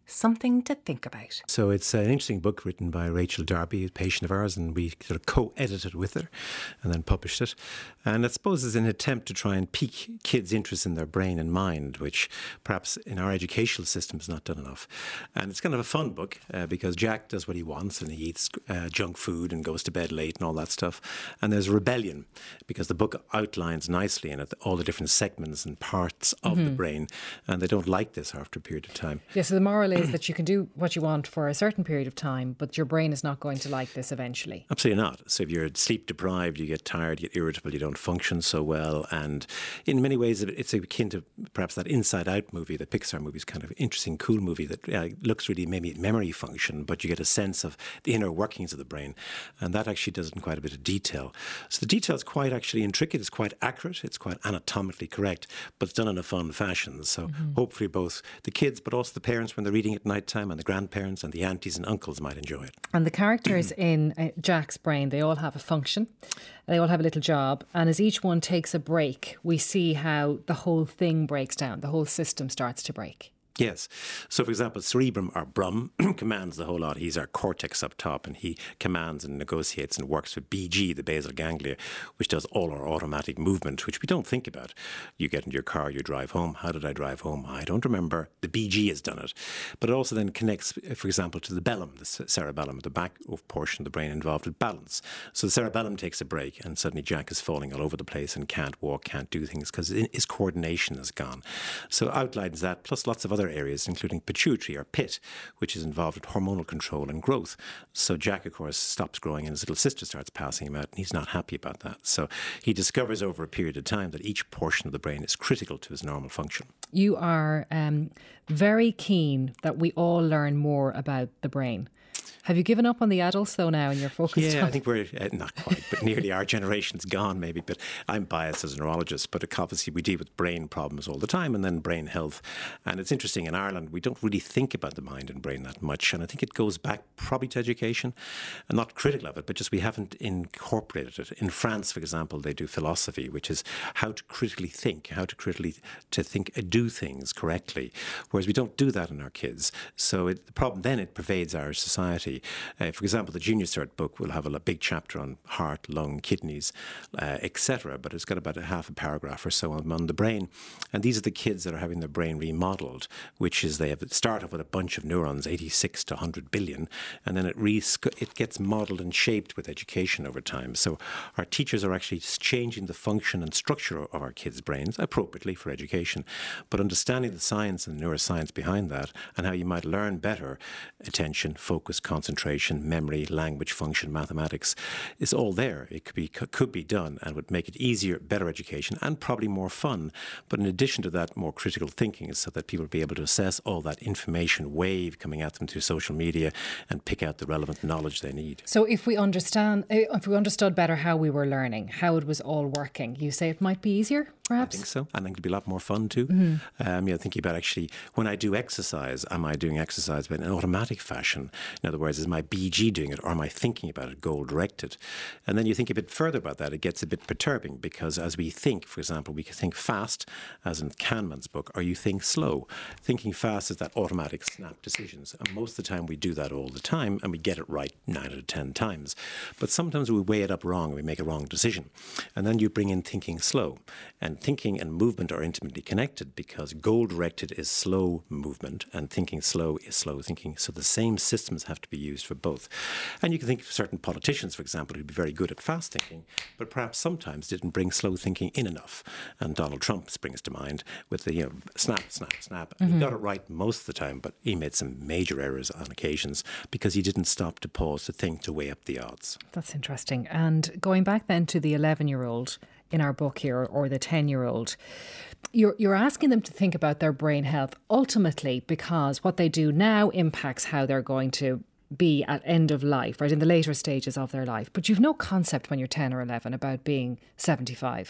something to think about. So it's an interesting book written by Rachel Darby, a patient of ours, and we sort of co-edited with her and then published it. And I suppose it's an attempt to try and pique kids' interest in their brain and mind, which perhaps in our educational system is not done enough. And it's kind of a fun book uh, because Jack does what he wants and he eats uh, junk food and goes to bed late and all that stuff. And there's a rebellion because the book outlines nicely in it all the different segments and parts of mm-hmm. the brain, and they don't like this after a period of time. Yeah, so the moral is that you can do what you want for a certain period of time, but your brain is not going to like this eventually. Absolutely not. So if you're sleep deprived, you get tired, you get irritable, you don't function so well. And in many ways, it's akin to perhaps that Inside Out movie, the Pixar movie is kind of an interesting, cool movie that uh, looks really maybe at memory function, but you get a sense of the inner workings of the brain. And that actually does it in quite a bit of detail. So the detail is quite actually intricate, it's quite accurate, it's quite anatomically correct, but it's done in a fun fashion. So mm-hmm. hopefully both the kids, but also the parents when they're reading at night time, and the grandparents and the aunties and uncles might enjoy it. And the characters in uh, Jack's brain, they all have a function, they all have a little job, and as each one takes a break, we see how the whole thing breaks down, the whole system starts to break. Yes. So, for example, cerebrum or Brum commands the whole lot. He's our cortex up top, and he commands and negotiates and works with B G, the basal ganglia, which does all our automatic movement, which we don't think about. You get into your car, you drive home. How did I drive home? I don't remember. The B G has done it. But it also then connects, for example, to the bellum, the cerebellum, the back portion of the brain involved with balance. So the cerebellum takes a break, and suddenly Jack is falling all over the place and can't walk, can't do things because his coordination is gone. So outlines that, plus lots of other areas, including pituitary or pit, which is involved with hormonal control and growth. So Jack, of course, stops growing and his little sister starts passing him out, and he's not happy about that. So he discovers over a period of time that each portion of the brain is critical to his normal function. You are um, very keen that we all learn more about the brain. Have you given up on the adults, though, now, and you're focused yeah, on... I think we're, uh, not quite, but nearly our generation's gone, maybe. But I'm biased as a neurologist, but obviously we deal with brain problems all the time and then brain health. And it's interesting, in Ireland, we don't really think about the mind and brain that much. And I think it goes back probably to education. I'm not critical of it, but just we haven't incorporated it. In France, for example, they do philosophy, which is how to critically think, how to critically to think, uh, do things correctly. Whereas we don't do that in our kids. So it, the problem then, it pervades our society. Uh, for example, the Junior Cert book will have a, a big chapter on heart, lung, kidneys, uh, et cetera. But it's got about a half a paragraph or so on, on the brain. And these are the kids that are having their brain remodeled, which is they have start off with a bunch of neurons, eighty-six to one hundred billion, and then it re it gets modelled and shaped with education over time. So our teachers are actually changing the function and structure of our kids' brains appropriately for education, but understanding the science and neuroscience behind that and how you might learn better attention, focus, concentration, memory, language function, mathematics is all there. It could be could be done and would make it easier, better education and probably more fun. But in addition to that, more critical thinking is so that people will be able to assess all that information wave coming at them through social media and pick out the relevant knowledge they need. So if we understand, if we understood better how we were learning, how it was all working, you say it might be easier, perhaps? I think so. I think it'd be a lot more fun too. Mm-hmm. Um, you know, thinking about actually when I do exercise, am I doing exercise in an automatic fashion? In other words, is my B G doing it or am I thinking about it goal directed? And then you think a bit further about that, it gets a bit perturbing because as we think, for example, we can think fast, as in Kahneman's book, or you think slow. Thinking fast is that automatic snap decisions. And most of the time we do that all the time and we get it right nine out of ten times. But sometimes we weigh it up wrong and we make a wrong decision. And then you bring in thinking slow. And thinking and movement are intimately connected because goal-directed is slow movement and thinking slow is slow thinking. So the same systems have to be used for both. And you can think of certain politicians, for example, who'd be very good at fast thinking, but perhaps sometimes didn't bring slow thinking in enough. And Donald Trump springs to mind with the, you know, snap, snap, snap. And Mm-hmm. he got it right most of the time, but he made some major errors on occasions because he didn't stop to pause to think, to weigh up the odds. That's interesting. And going back then to the eleven-year-old in our book here, or the ten-year-old, you're, you're asking them to think about their brain health ultimately because what they do now impacts how they're going to be at end of life, right, in the later stages of their life. But you've no concept when you're ten or eleven about being seventy-five.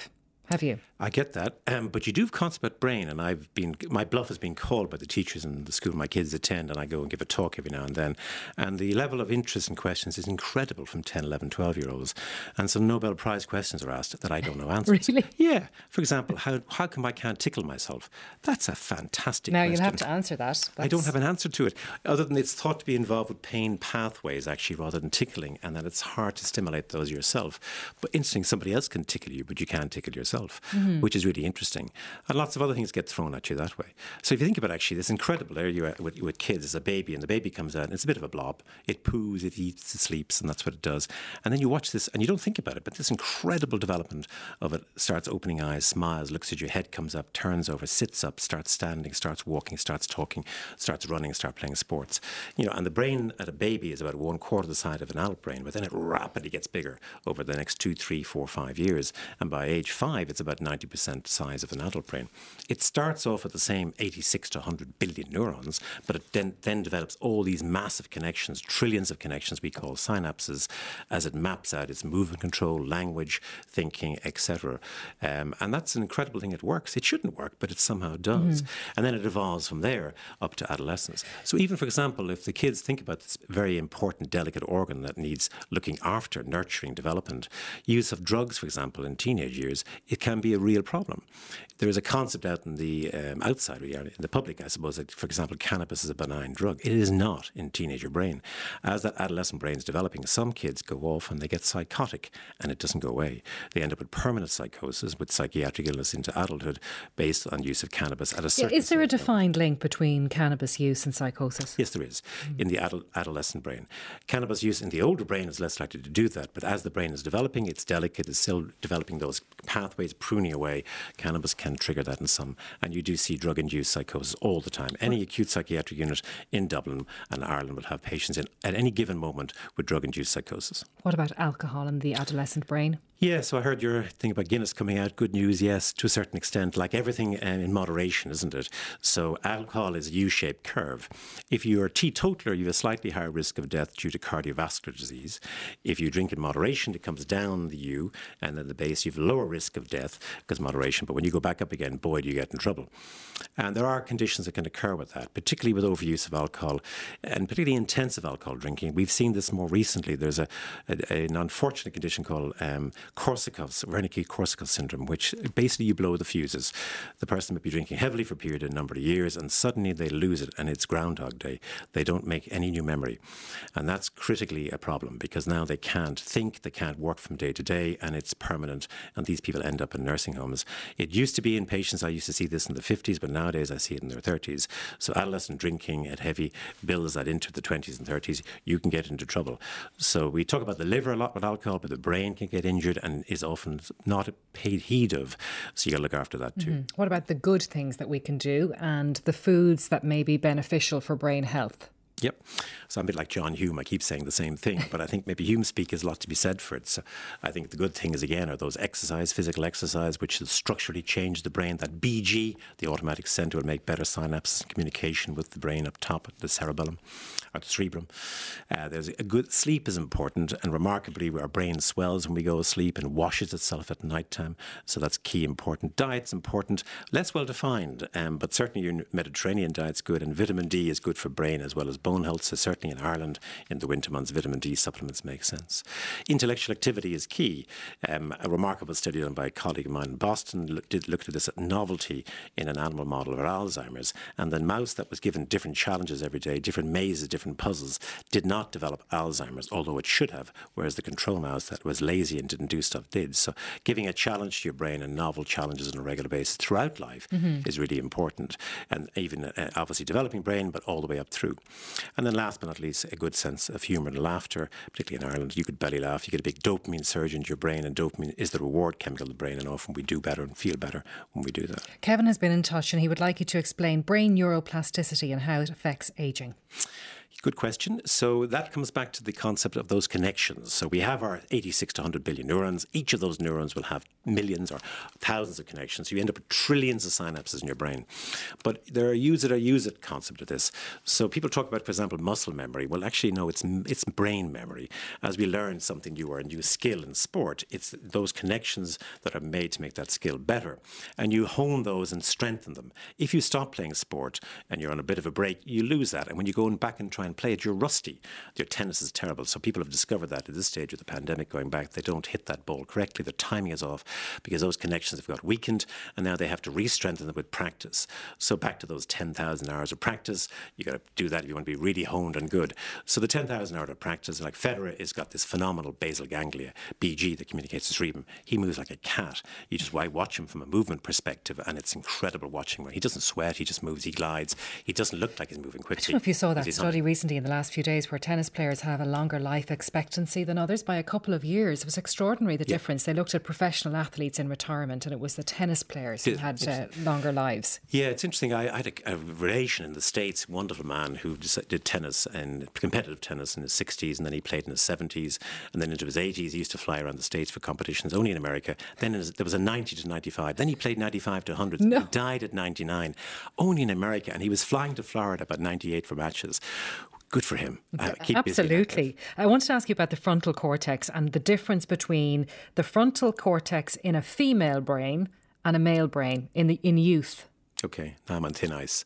have you? I get that, um, but you do have concepts about brain, and I've been my bluff has been called by the teachers in the school my kids attend, and I go and give a talk every now and then, and the level of interest and questions is incredible from ten, eleven, twelve year olds, and some Nobel Prize questions are asked that I don't know answers. Really? Yeah. For example, how how come I can't tickle myself? That's a fantastic Now question. you'll have to answer that. That's... I don't have an answer to it, other than it's thought to be involved with pain pathways actually rather than tickling, and that it's hard to stimulate those yourself. But interesting, somebody else can tickle you, but you can't tickle yourself, mm-hmm. which is really interesting. And lots of other things get thrown at you that way. So if you think about actually this incredible there you are with, with kids as a baby, and the baby comes out and it's a bit of a blob. It poos, it eats, it sleeps, and that's what it does. And then you watch this and you don't think about it, but this incredible development of it starts opening eyes, smiles, looks at you, head comes up, turns over, sits up, starts standing, starts walking, starts talking, starts running, starts playing sports. You know, and the brain at a baby is about one quarter the size of an adult brain, but then it rapidly gets bigger over the next two, three, four, five years. And by age five, it's about ninety percent size of an adult brain. It starts off at the same eighty-six to one hundred billion neurons, but it then, then develops all these massive connections, trillions of connections we call synapses, as it maps out its movement control, language, thinking, et cetera. Um, and that's an incredible thing. It works. It shouldn't work, but it somehow does. Mm. And then it evolves from there up to adolescence. So even, for example, if the kids think about this very important, delicate organ that needs looking after, nurturing, development, use of drugs, for example, in teenage years, it can be a real problem. There is a concept out in the um, outside, in the public, I suppose, that, for example, cannabis is a benign drug. It is not in teenager brain. As that adolescent brain is developing, some kids go off and they get psychotic, and it doesn't go away. They end up with permanent psychosis, with psychiatric illness into adulthood, based on use of cannabis at a certain yeah, Is there a defined level. link between cannabis use and psychosis? Yes, there is, mm. in the adult, adolescent brain. Cannabis use in the older brain is less likely to do that, but as the brain is developing, it's delicate, it's still developing those pathways, pruning away. Cannabis can trigger that in some, and you do see drug-induced psychosis all the time. Any acute psychiatric unit in Dublin and Ireland will have patients in at any given moment with drug-induced psychosis. What about alcohol in the adolescent brain? Yeah, so I heard your thing about Guinness coming out. Good news, yes, to a certain extent. Like everything uh, in moderation, isn't it? So alcohol is a U-shaped curve. If you're a teetotaler, you have a slightly higher risk of death due to cardiovascular disease. If you drink in moderation, it comes down the U, and then the base, you have a lower risk of death because moderation. But when you go back up again, boy, do you get in trouble. And there are conditions that can occur with that, particularly with overuse of alcohol, and particularly intensive alcohol drinking. We've seen this more recently. There's a, a an unfortunate condition called um, Korsakoff's, Wernicke-Korsakoff syndrome, which basically you blow the fuses. The person may be drinking heavily for a period of a number of years, and suddenly they lose it, and it's Groundhog Day. They don't make any new memory. And that's critically a problem, because now they can't think, they can't work from day to day, and it's permanent, and these people end up in nursing homes. It used to be in patients, I used to see this in the fifties, but nowadays I see it in their thirties. So adolescent drinking at heavy builds that into the twenties and thirties, you can get into trouble. So we talk about the liver a lot with alcohol, but the brain can get injured and is often not paid heed of. So you got to look after that too. Mm-hmm. What about the good things that we can do and the foods that may be beneficial for brain health? Yep. So I'm a bit like John Hume. I keep saying the same thing, but I think maybe Hume speak has a lot to be said for it. So I think the good things, again, are those exercise, physical exercise, which will structurally change the brain. That B G, the automatic centre, will make better synapses and communication with the brain up top, the cerebellum, or the cerebrum. Uh, there's a good sleep is important, and remarkably, our brain swells when we go to sleep and washes itself at night time. So that's key important. Diet's important, less well defined, um, but certainly your Mediterranean diet's good, and vitamin D is good for brain as well as bone health. So certainly in Ireland, in the winter months, vitamin D supplements make sense. Intellectual activity is key. Um, a remarkable study done by a colleague of mine in Boston looked, did, looked at this at novelty in an animal model of Alzheimer's, and the mouse that was given different challenges every day, different mazes, different puzzles, did not develop Alzheimer's, although it should have, whereas the control mouse that was lazy and didn't do stuff did. So giving a challenge to your brain and novel challenges on a regular basis throughout life mm-hmm. is really important, and even uh, obviously developing brain, but all the way up through. And then last but not least, a good sense of humour and laughter, particularly in Ireland. You could belly laugh, you get a big dopamine surge into your brain, and dopamine is the reward chemical of the brain, and often we do better and feel better when we do that. Kevin has been in touch, and he would like you to explain brain neuroplasticity and how it affects ageing. Good question. So that comes back to the concept of those connections. So we have our eighty-six to one hundred billion neurons. Each of those neurons will have millions or thousands of connections. So you end up with trillions of synapses in your brain. But there are use it or use it concept of this. So people talk about, for example, muscle memory. Well, actually, no, it's it's brain memory. As we learn something new or a new skill in sport, it's those connections that are made to make that skill better. And you hone those and strengthen them. If you stop playing sport and you're on a bit of a break, you lose that. And when you go back and try and play it, you're rusty. Your tennis is terrible. So people have discovered that at this stage of the pandemic going back, they don't hit that ball correctly. The timing is off because those connections have got weakened and now they have to re-strengthen them with practice. So back to those ten thousand hours of practice, you got to do that if you want to be really honed and good. So the ten thousand hours of practice, like Federer has got this phenomenal basal ganglia, B G, that communicates to cerebrum. He moves like a cat. You just watch him from a movement perspective and it's incredible watching him. He doesn't sweat, he just moves, he glides. He doesn't look like he's moving quickly. I don't know if you saw that He's study not. recently in the last few days where tennis players have a longer life expectancy than others by a couple of years. It was extraordinary, the yeah. difference. They looked at professional athletes in retirement and it was the tennis players who had uh, longer lives. Yeah, it's interesting. I, I had a, a relation in the States, a wonderful man who just did tennis and competitive tennis in his sixties, and then he played in his seventies, and then into his eighties he used to fly around the States for competitions only in America. Then his, there was a ninety to ninety-five. Then he played ninety-five to one hundred. No. He died at ninety-nine, only in America, and he was flying to Florida about ninety-eight for matches. Good for him. Uh, keep Absolutely. Busy. I wanted to ask you about the frontal cortex and the difference between the frontal cortex in a female brain and a male brain in the in youth. Okay, now I'm on thin ice.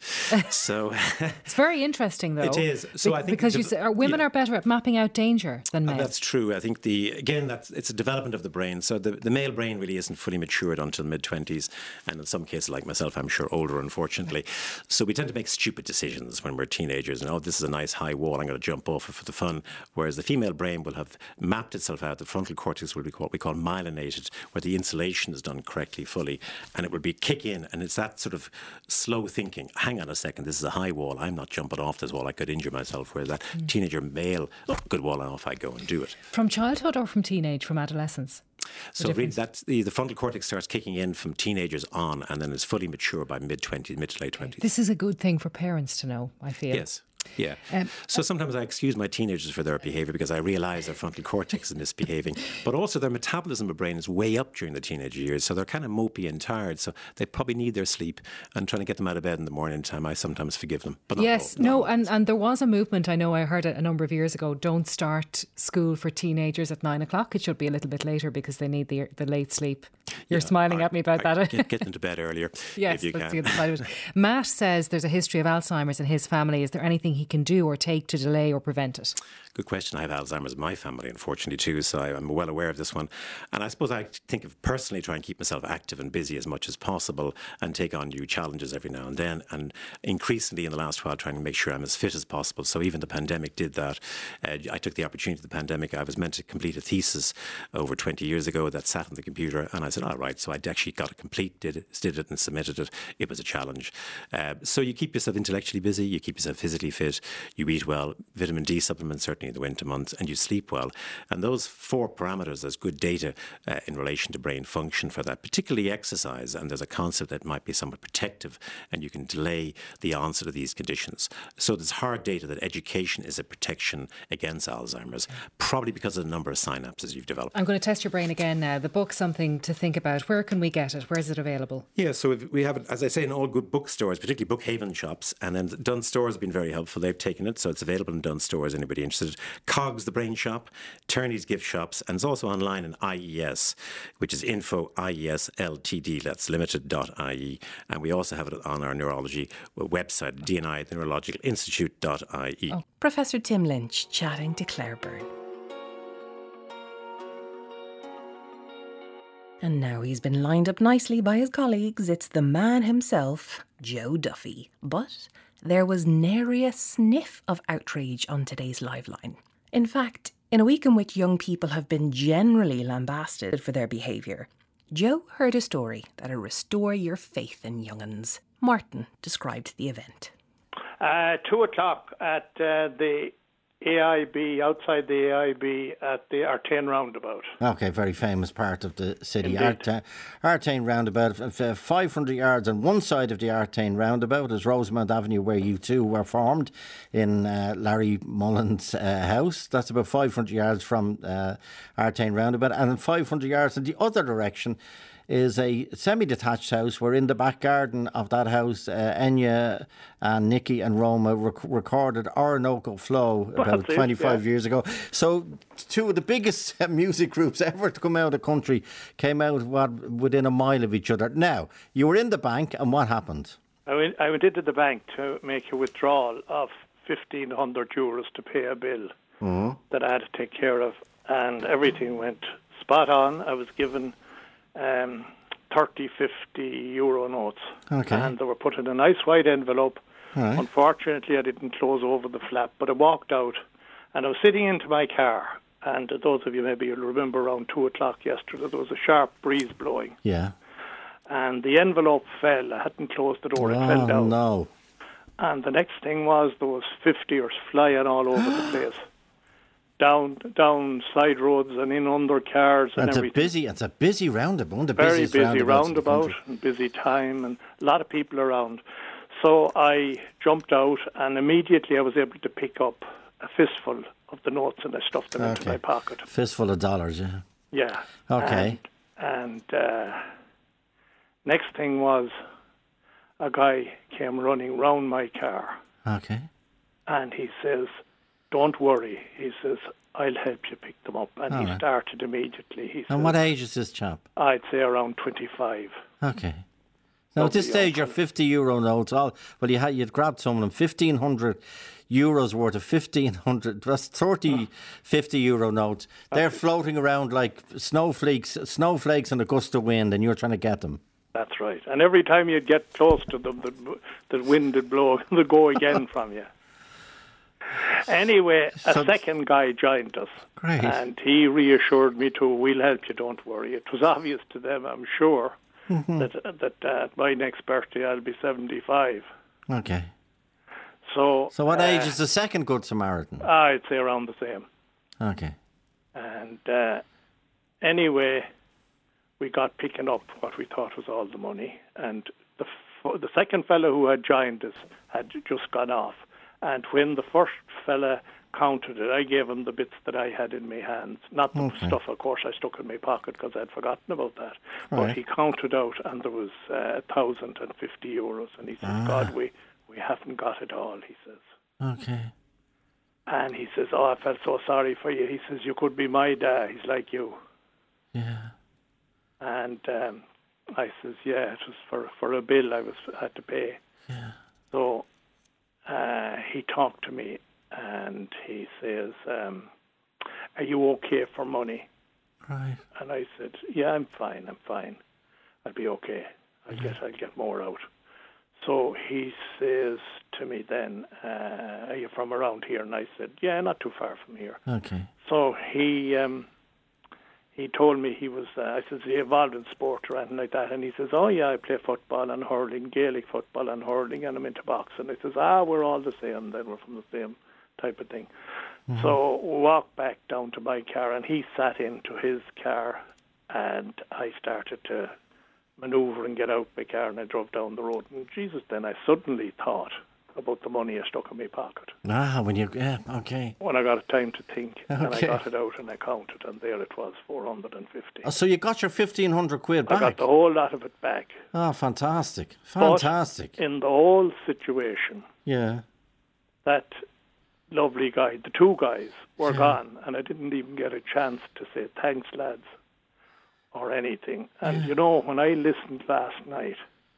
So it's very interesting, though. It is. So Be- I think because the, you say, are women yeah. are better at mapping out danger than men. Uh, that's true. I think the again that's it's a development of the brain. So the, the male brain really isn't fully matured until mid twenties, and in some cases, like myself, I'm sure older, unfortunately. So we tend to make stupid decisions when we're teenagers. And oh, this is a nice high wall, I'm going to jump off it for the fun. Whereas the female brain will have mapped itself out. The frontal cortex will be what we call myelinated, where the insulation is done correctly, fully, and it will be kick in, and it's that sort of slow thing. Thinking, hang on a second, this is a high wall, I'm not jumping off this wall, I could injure myself. Whereas that mm. teenager male, oh, good wall, off I go and do it. From childhood or from teenage, from adolescence? So really that's the, the frontal cortex starts kicking in from teenagers on and then is fully mature by mid twenties, mid to late twenties. This is a good thing for parents to know, I feel. Yes. Yeah. Um, so sometimes I excuse my teenagers for their behaviour because I realise their frontal cortex is misbehaving. But also their metabolism of brain is way up during the teenage years. So they're kind of mopey and tired. So they probably need their sleep. And trying to get them out of bed in the morning time, I sometimes forgive them. But not yes, all, no, not and, and there was a movement, I know I heard it a number of years ago, don't start school for teenagers at nine o'clock. It should be a little bit later because they need the the late sleep. You're yeah, smiling I, at me about I, that. Get, get them to bed earlier yes, if you that's can. The other side of it. Matt says there's a history of Alzheimer's in his family. Is there anything he can do or take to delay or prevent it? Good question. I have Alzheimer's in my family, unfortunately, too, so I'm well aware of this one. And I suppose I think of personally trying to keep myself active and busy as much as possible and take on new challenges every now and then. And increasingly in the last while, trying to make sure I'm as fit as possible. So even the pandemic did that. Uh, I took the opportunity of the pandemic. I was meant to complete a thesis over twenty years ago that sat on the computer. And I said, all right. So I actually got it complete, did it, did it and submitted it. It was a challenge. Uh, so you keep yourself intellectually busy. You keep yourself physically fit. You eat well. Vitamin D supplements, certainly in the winter months, and you sleep well. And those four parameters, there's good data uh, in relation to brain function for that, particularly exercise. And there's a concept that might be somewhat protective and you can delay the onset of these conditions. So there's hard data that education is a protection against Alzheimer's, probably because of the number of synapses you've developed. I'm going to test your brain again now. The book's something to think about. Where can we get it? Where is it available? Yeah, so we have it, as I say, in all good bookstores, particularly Bookhaven shops. And then Dunn Stores have been very helpful. They've taken it, so it's available in Dunn Stores, anybody interested. Cogs, the Brain Shop, Turney's Gift Shops, and it's also online in I E S, which is info I E S L T D, that's limited dot I E. And we also have it on our neurology website, D N I, the Neurological Institute dot I E. Oh. Professor Tim Lynch chatting to Claire Byrne. And now he's been lined up nicely by his colleagues. It's the man himself, Joe Duffy. But there was nary a sniff of outrage on today's Live Line. In fact, in a week in which young people have been generally lambasted for their behaviour, Joe heard a story that'll restore your faith in young'uns. Martin described the event. Uh, two o'clock at uh, the A I B, outside the A I B at the Artane roundabout. Okay, very famous part of the city. Indeed. Artane, Artane roundabout, f- five hundred yards on one side of the Artane roundabout is Rosemount Avenue, where you two were formed in uh, Larry Mullen's uh, house. That's about five hundred yards from uh, Artane roundabout. And five hundred yards in the other direction is a semi-detached house where in the back garden of that house, uh, Enya and Nicky and Roma rec- recorded Orinoco Flow about That's it, twenty-five yeah. years ago. So two of the biggest uh, music groups ever to come out of the country came out what, within a mile of each other. Now, you were in the bank and what happened? I went, I went into the bank to make a withdrawal of fifteen hundred euros to pay a bill Mm-hmm. that I had to take care of, and everything went spot on. I was given um, thirty, fifty euro notes, Okay. and they were put in a nice white envelope. All right. Unfortunately, I didn't close over the flap, but I walked out, and I was sitting into my car, and those of you maybe will remember around two o'clock yesterday, there was a sharp breeze blowing, Yeah. and the envelope fell. I hadn't closed the door, it fell Oh, down. no. And the next thing was there was fiftiers flying all over the place. Down down side roads and in under cars and It's a everything. busy, it's a busy roundabout, one of the Very busiest busy roundabouts in the roundabout country. and busy time and a lot of people around. So I jumped out and immediately I was able to pick up a fistful of the notes and I stuffed them into Okay. my pocket. Fistful of dollars, yeah. Yeah. Okay. And, and uh, next thing was a guy came running round my car Okay. and he says, "Don't worry," he says, "I'll help you pick them up." And All he right. started immediately. He And says, what age is this chap? I'd say around twenty-five. Okay. Now, at this stage, your fifty euro notes, all, well, you had, you'd grabbed some of them, fifteen hundred euros worth of fifteen hundred, that's thirty, fifty euro notes. They're floating around like snowflakes, snowflakes in a gust of wind, and you're trying to get them. That's right. And every time you'd get close to them, the, the wind would blow, they'd go again from you. Anyway, a So- second guy joined us. Great. And he reassured me too, "We'll help you, don't worry." It was obvious to them, I'm sure, Mhm. that, that uh, at my next birthday I'll be seventy-five. Okay. So, So what uh, age is the second Good Samaritan? I'd say around the same. Okay. And uh, anyway, we got picking up what we thought was all the money. And the f- the second fellow who had joined us had just gone off. And when the first fella counted it, I gave him the bits that I had in my hands. Not the Okay. stuff, of course, I stuck in my pocket because I'd forgotten about that. But Right. he counted out, and there was uh, one thousand fifty euros. And he says, Ah. "God, we, we haven't got it all," he says. Okay. And he says, "Oh, I felt so sorry for you." He says, "You could be my dad. He's like you." Yeah. And um, I says, "Yeah, it was for for a bill I was had to pay." Yeah. So uh, he talked to me and he says, um, "Are you okay for money?" Right. And I said, "Yeah, I'm fine. I'm fine. I'll be okay. I guess I'll get more out." So he says to me then, uh, "Are you from around here?" And I said, "Yeah, not too far from here." Okay. So he um, he told me he was, uh, I said, "Is he involved in sport or anything like that?" And he says, "Oh yeah, I play football and hurling, Gaelic football and hurling, and I'm into boxing." I says, "Ah, we're all the same then, we're from the same type of thing." Mhm. So we walked back down to my car and he sat into his car and I started to manoeuvre and get out my car and I drove down the road. And Jesus, then I suddenly thought about the money I stuck in my pocket. Ah, when you, yeah, okay. When I got time to think, and I Okay. got it out and I counted, and there it was, four hundred fifty. Oh, so you got your fifteen hundred quid I got back? the whole lot of it back. Oh, fantastic. But Fantastic. in the whole situation, Yeah. that lovely guy, the two guys, were Yeah. gone, and I didn't even get a chance to say thanks, lads, or anything. And you know, when I listened last night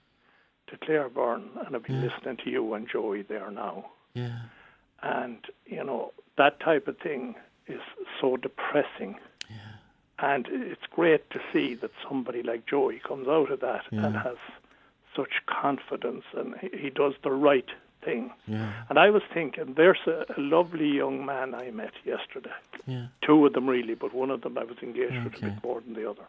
to Claire Byrne, and I've been Yeah. listening to you and Joey there now, Yeah. and you know, that type of thing is so depressing. And it's great to see that somebody like Joey comes out of that Yeah. and has such confidence, and he, he does the right thing. Yeah. And I was thinking, there's a, a lovely young man I met yesterday. Yeah. Two of them really, but one of them I was engaged with a Okay. bit more than the other,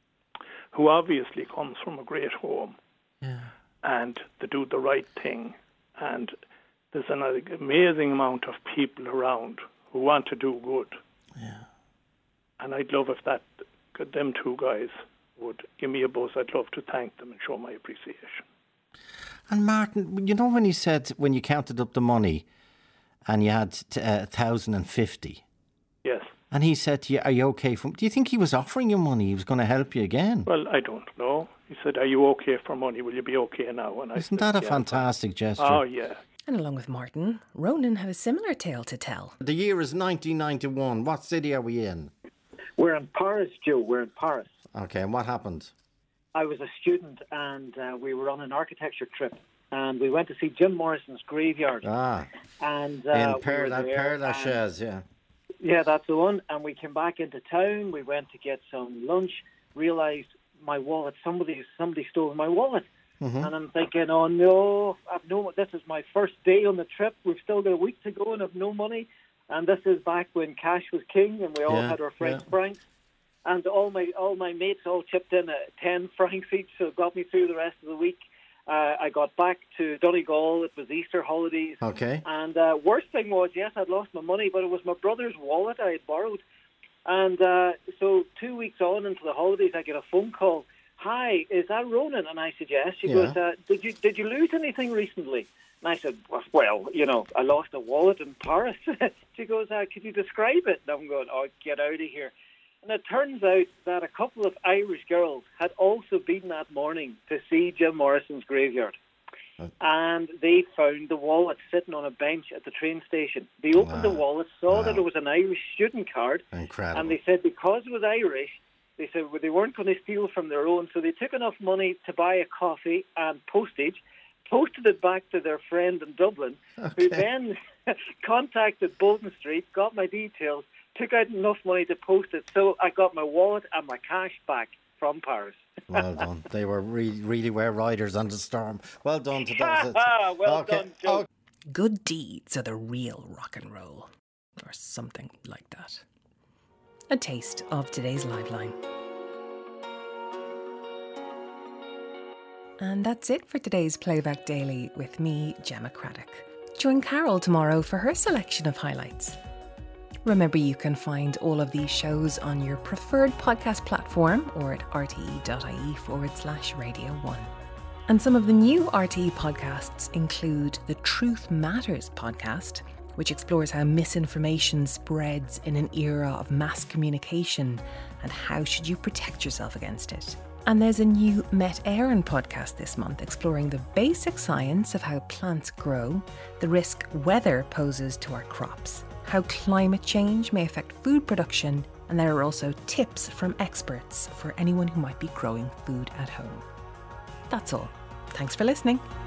who obviously comes from a great home. Yeah. And to do the right thing. And there's an amazing amount of people around who want to do good. Yeah. And I'd love if that, them two guys would give me a buzz. I'd love to thank them and show my appreciation. And Martin, you know when you said, when you counted up the money and you had t- uh, one thousand fifty? Yes. And he said to you, are you okay? For, do you think he was offering you money? He was going to help you again? Well, I don't know. He said, are you okay for money? Will you be okay now? And I Isn't said, that a yeah, fantastic gesture? Oh, yeah. And along with Martin, Ronan had a similar tale to tell. The year is nineteen ninety-one. What city are we in? We're in Paris, Joe. We're in Paris. Okay, and what happened? I was a student and uh, we were on an architecture trip and we went to see Jim Morrison's graveyard. Ah. And uh, in we Père, were that there Père and- Lachaise, yeah. Yeah, that's the one. And we came back into town. We went to get some lunch. Realised my wallet. Somebody, somebody stole my wallet. Mhm. And I'm thinking, oh no, I've no. This is my first day on the trip. We've still got a week to go, and I've no money. And this is back when cash was king, and we all Yeah, had our French yeah. francs. And all my all my mates all chipped in at ten francs each, so it got me through the rest of the week. Uh, I got back to Donegal. It was Easter holidays. Okay. And uh, worst thing was, yes, I'd lost my money, but it was my brother's wallet I had borrowed. And uh, so two weeks on into the holidays, I get a phone call. Hi, is that Ronan? And I said, yes. She Yeah. goes, uh, did you did you lose anything recently? And I said, well, you know, I lost a wallet in Paris. She goes, uh, could you describe it? And I'm going, oh, get out of here. And it turns out that a couple of Irish girls had also been that morning to see Jim Morrison's graveyard. And they found the wallet sitting on a bench at the train station. They opened the wallet, saw that it was an Irish student card, Incredible. and they said because it was Irish, they said well, they weren't going to steal from their own, so they took enough money to buy a coffee and postage, posted it back to their friend in Dublin, who then contacted Bolton Street, got my details, took out enough money to post it, so I got my wallet and my cash back from Paris. Well done. They were really, really were riders on the storm. Well done to those. well Okay. done, Joe. Good deeds are the real rock and roll, or something like that. A taste of today's Liveline. And that's it for today's Playback Daily with me, Gemma Craddock. Join Carol tomorrow for her selection of highlights. Remember, you can find all of these shows on your preferred podcast platform or at rte.ie forward slash radio one. And some of the new R T E podcasts include the Truth Matters podcast, which explores how misinformation spreads in an era of mass communication and how should you protect yourself against it. And there's a new Met Éireann podcast this month exploring the basic science of how plants grow, the risk weather poses to our crops, how climate change may affect food production, and there are also tips from experts for anyone who might be growing food at home. That's all. Thanks for listening.